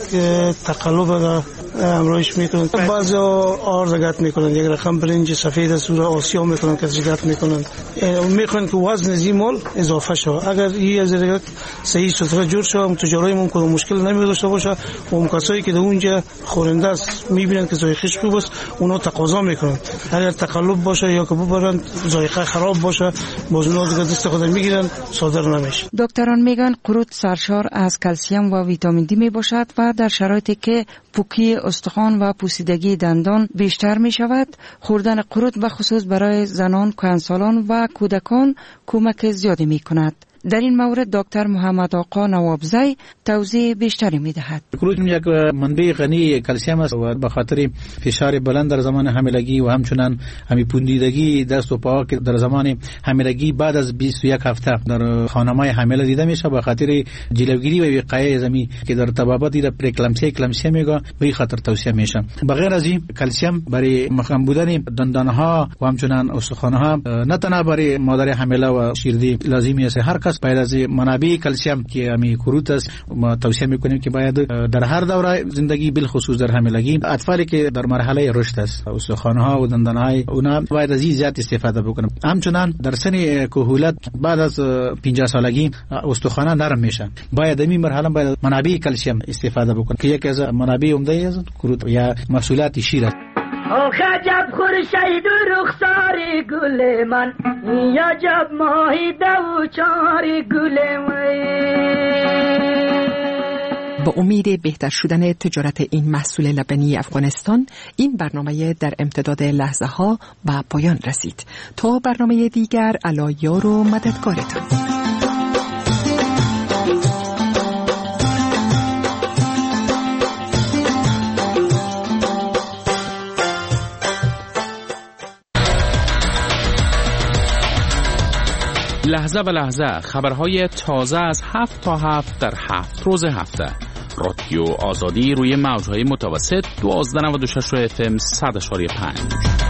تقلب را امرایش میکنن. بعضی آرزگت میکنن، یک رقم برنج سفید از سور آسیا میکنن که زگت میکنن، میخوان که وزن زیمال اضافه شود. اگر این ذره صحیح سوتره جور شود تجاری ممکن مشکل نمی داشته باشه و اون کسایی که در اونجا خورنده است میبینن که ذائقه‌اش خوب است اونا تقاضا میکنن. اگر تقلب باشه یا که ببرن ذائقه خراب باشه باز اونا دیگه دست خود میگیرن صادر نمیشه. دکتران میگن قرود سرشار از کلسیم و ویتامین دی می باشد و در شرایطی که پوکی استخوان و پوسیدگی دندان بیشتر می شود خوردن قرود به خصوص برای زنان، کهنسالان و کودکان کمک زیادی می کند. در این مورد دکتر محمد آقا نوابزی توضیح بیشتری می‌دهد. کلوچ یک منبع غنی کلسیم است و به خاطر فشار بلند در زمان حاملگی و همچنین همی پوندیدگی دست و پا که در زمان حاملگی بعد از بیست و یک هفته در خانم‌های حامل دیده میشه به خاطر جلوگیری و وقایع زمین که در طبابت در پرکلامسی کلامسی میگه به خاطر توصیه میشه. بغیر از این کلسیم برای مخم بودن دندانها و همچنین استخوان‌ها نه تنها برای مادر حامله و شیردی لازمی است، هر کس باید از منابع کلسیم که همی کروت است ما توصیه میکنیم که باید در هر دوره زندگی بالخصوص در حاملگی اطفالی که در مرحله رشد است استخوان‌ها و دندان‌های اونا باید از این زیاد استفاده بکنن. همچنین در سن کهولت بعد از پنجاه سالگی استخوان‌ها نرم میشن، باید این مرحله باید منابع کلسیم استفاده بکنن که یکی از منابع عمده است کروت یا محصولات شیر است. آخ عجب خورشید و رخساری گل من، یا عجب ماهیده و چاری گل من. با امید بهتر شدن تجارت این محصول لبنی افغانستان، این برنامه در امتداد لحظه ها به پایان رسید. تا برنامه دیگر، علی یار و مددکارتان. لحظه به لحظه خبرهای تازه از هفت تا هفت در هفت روز هفته. رادیو آزادی روی موجهای متوسط دوازده و نود و شش اف ام صد و پنج.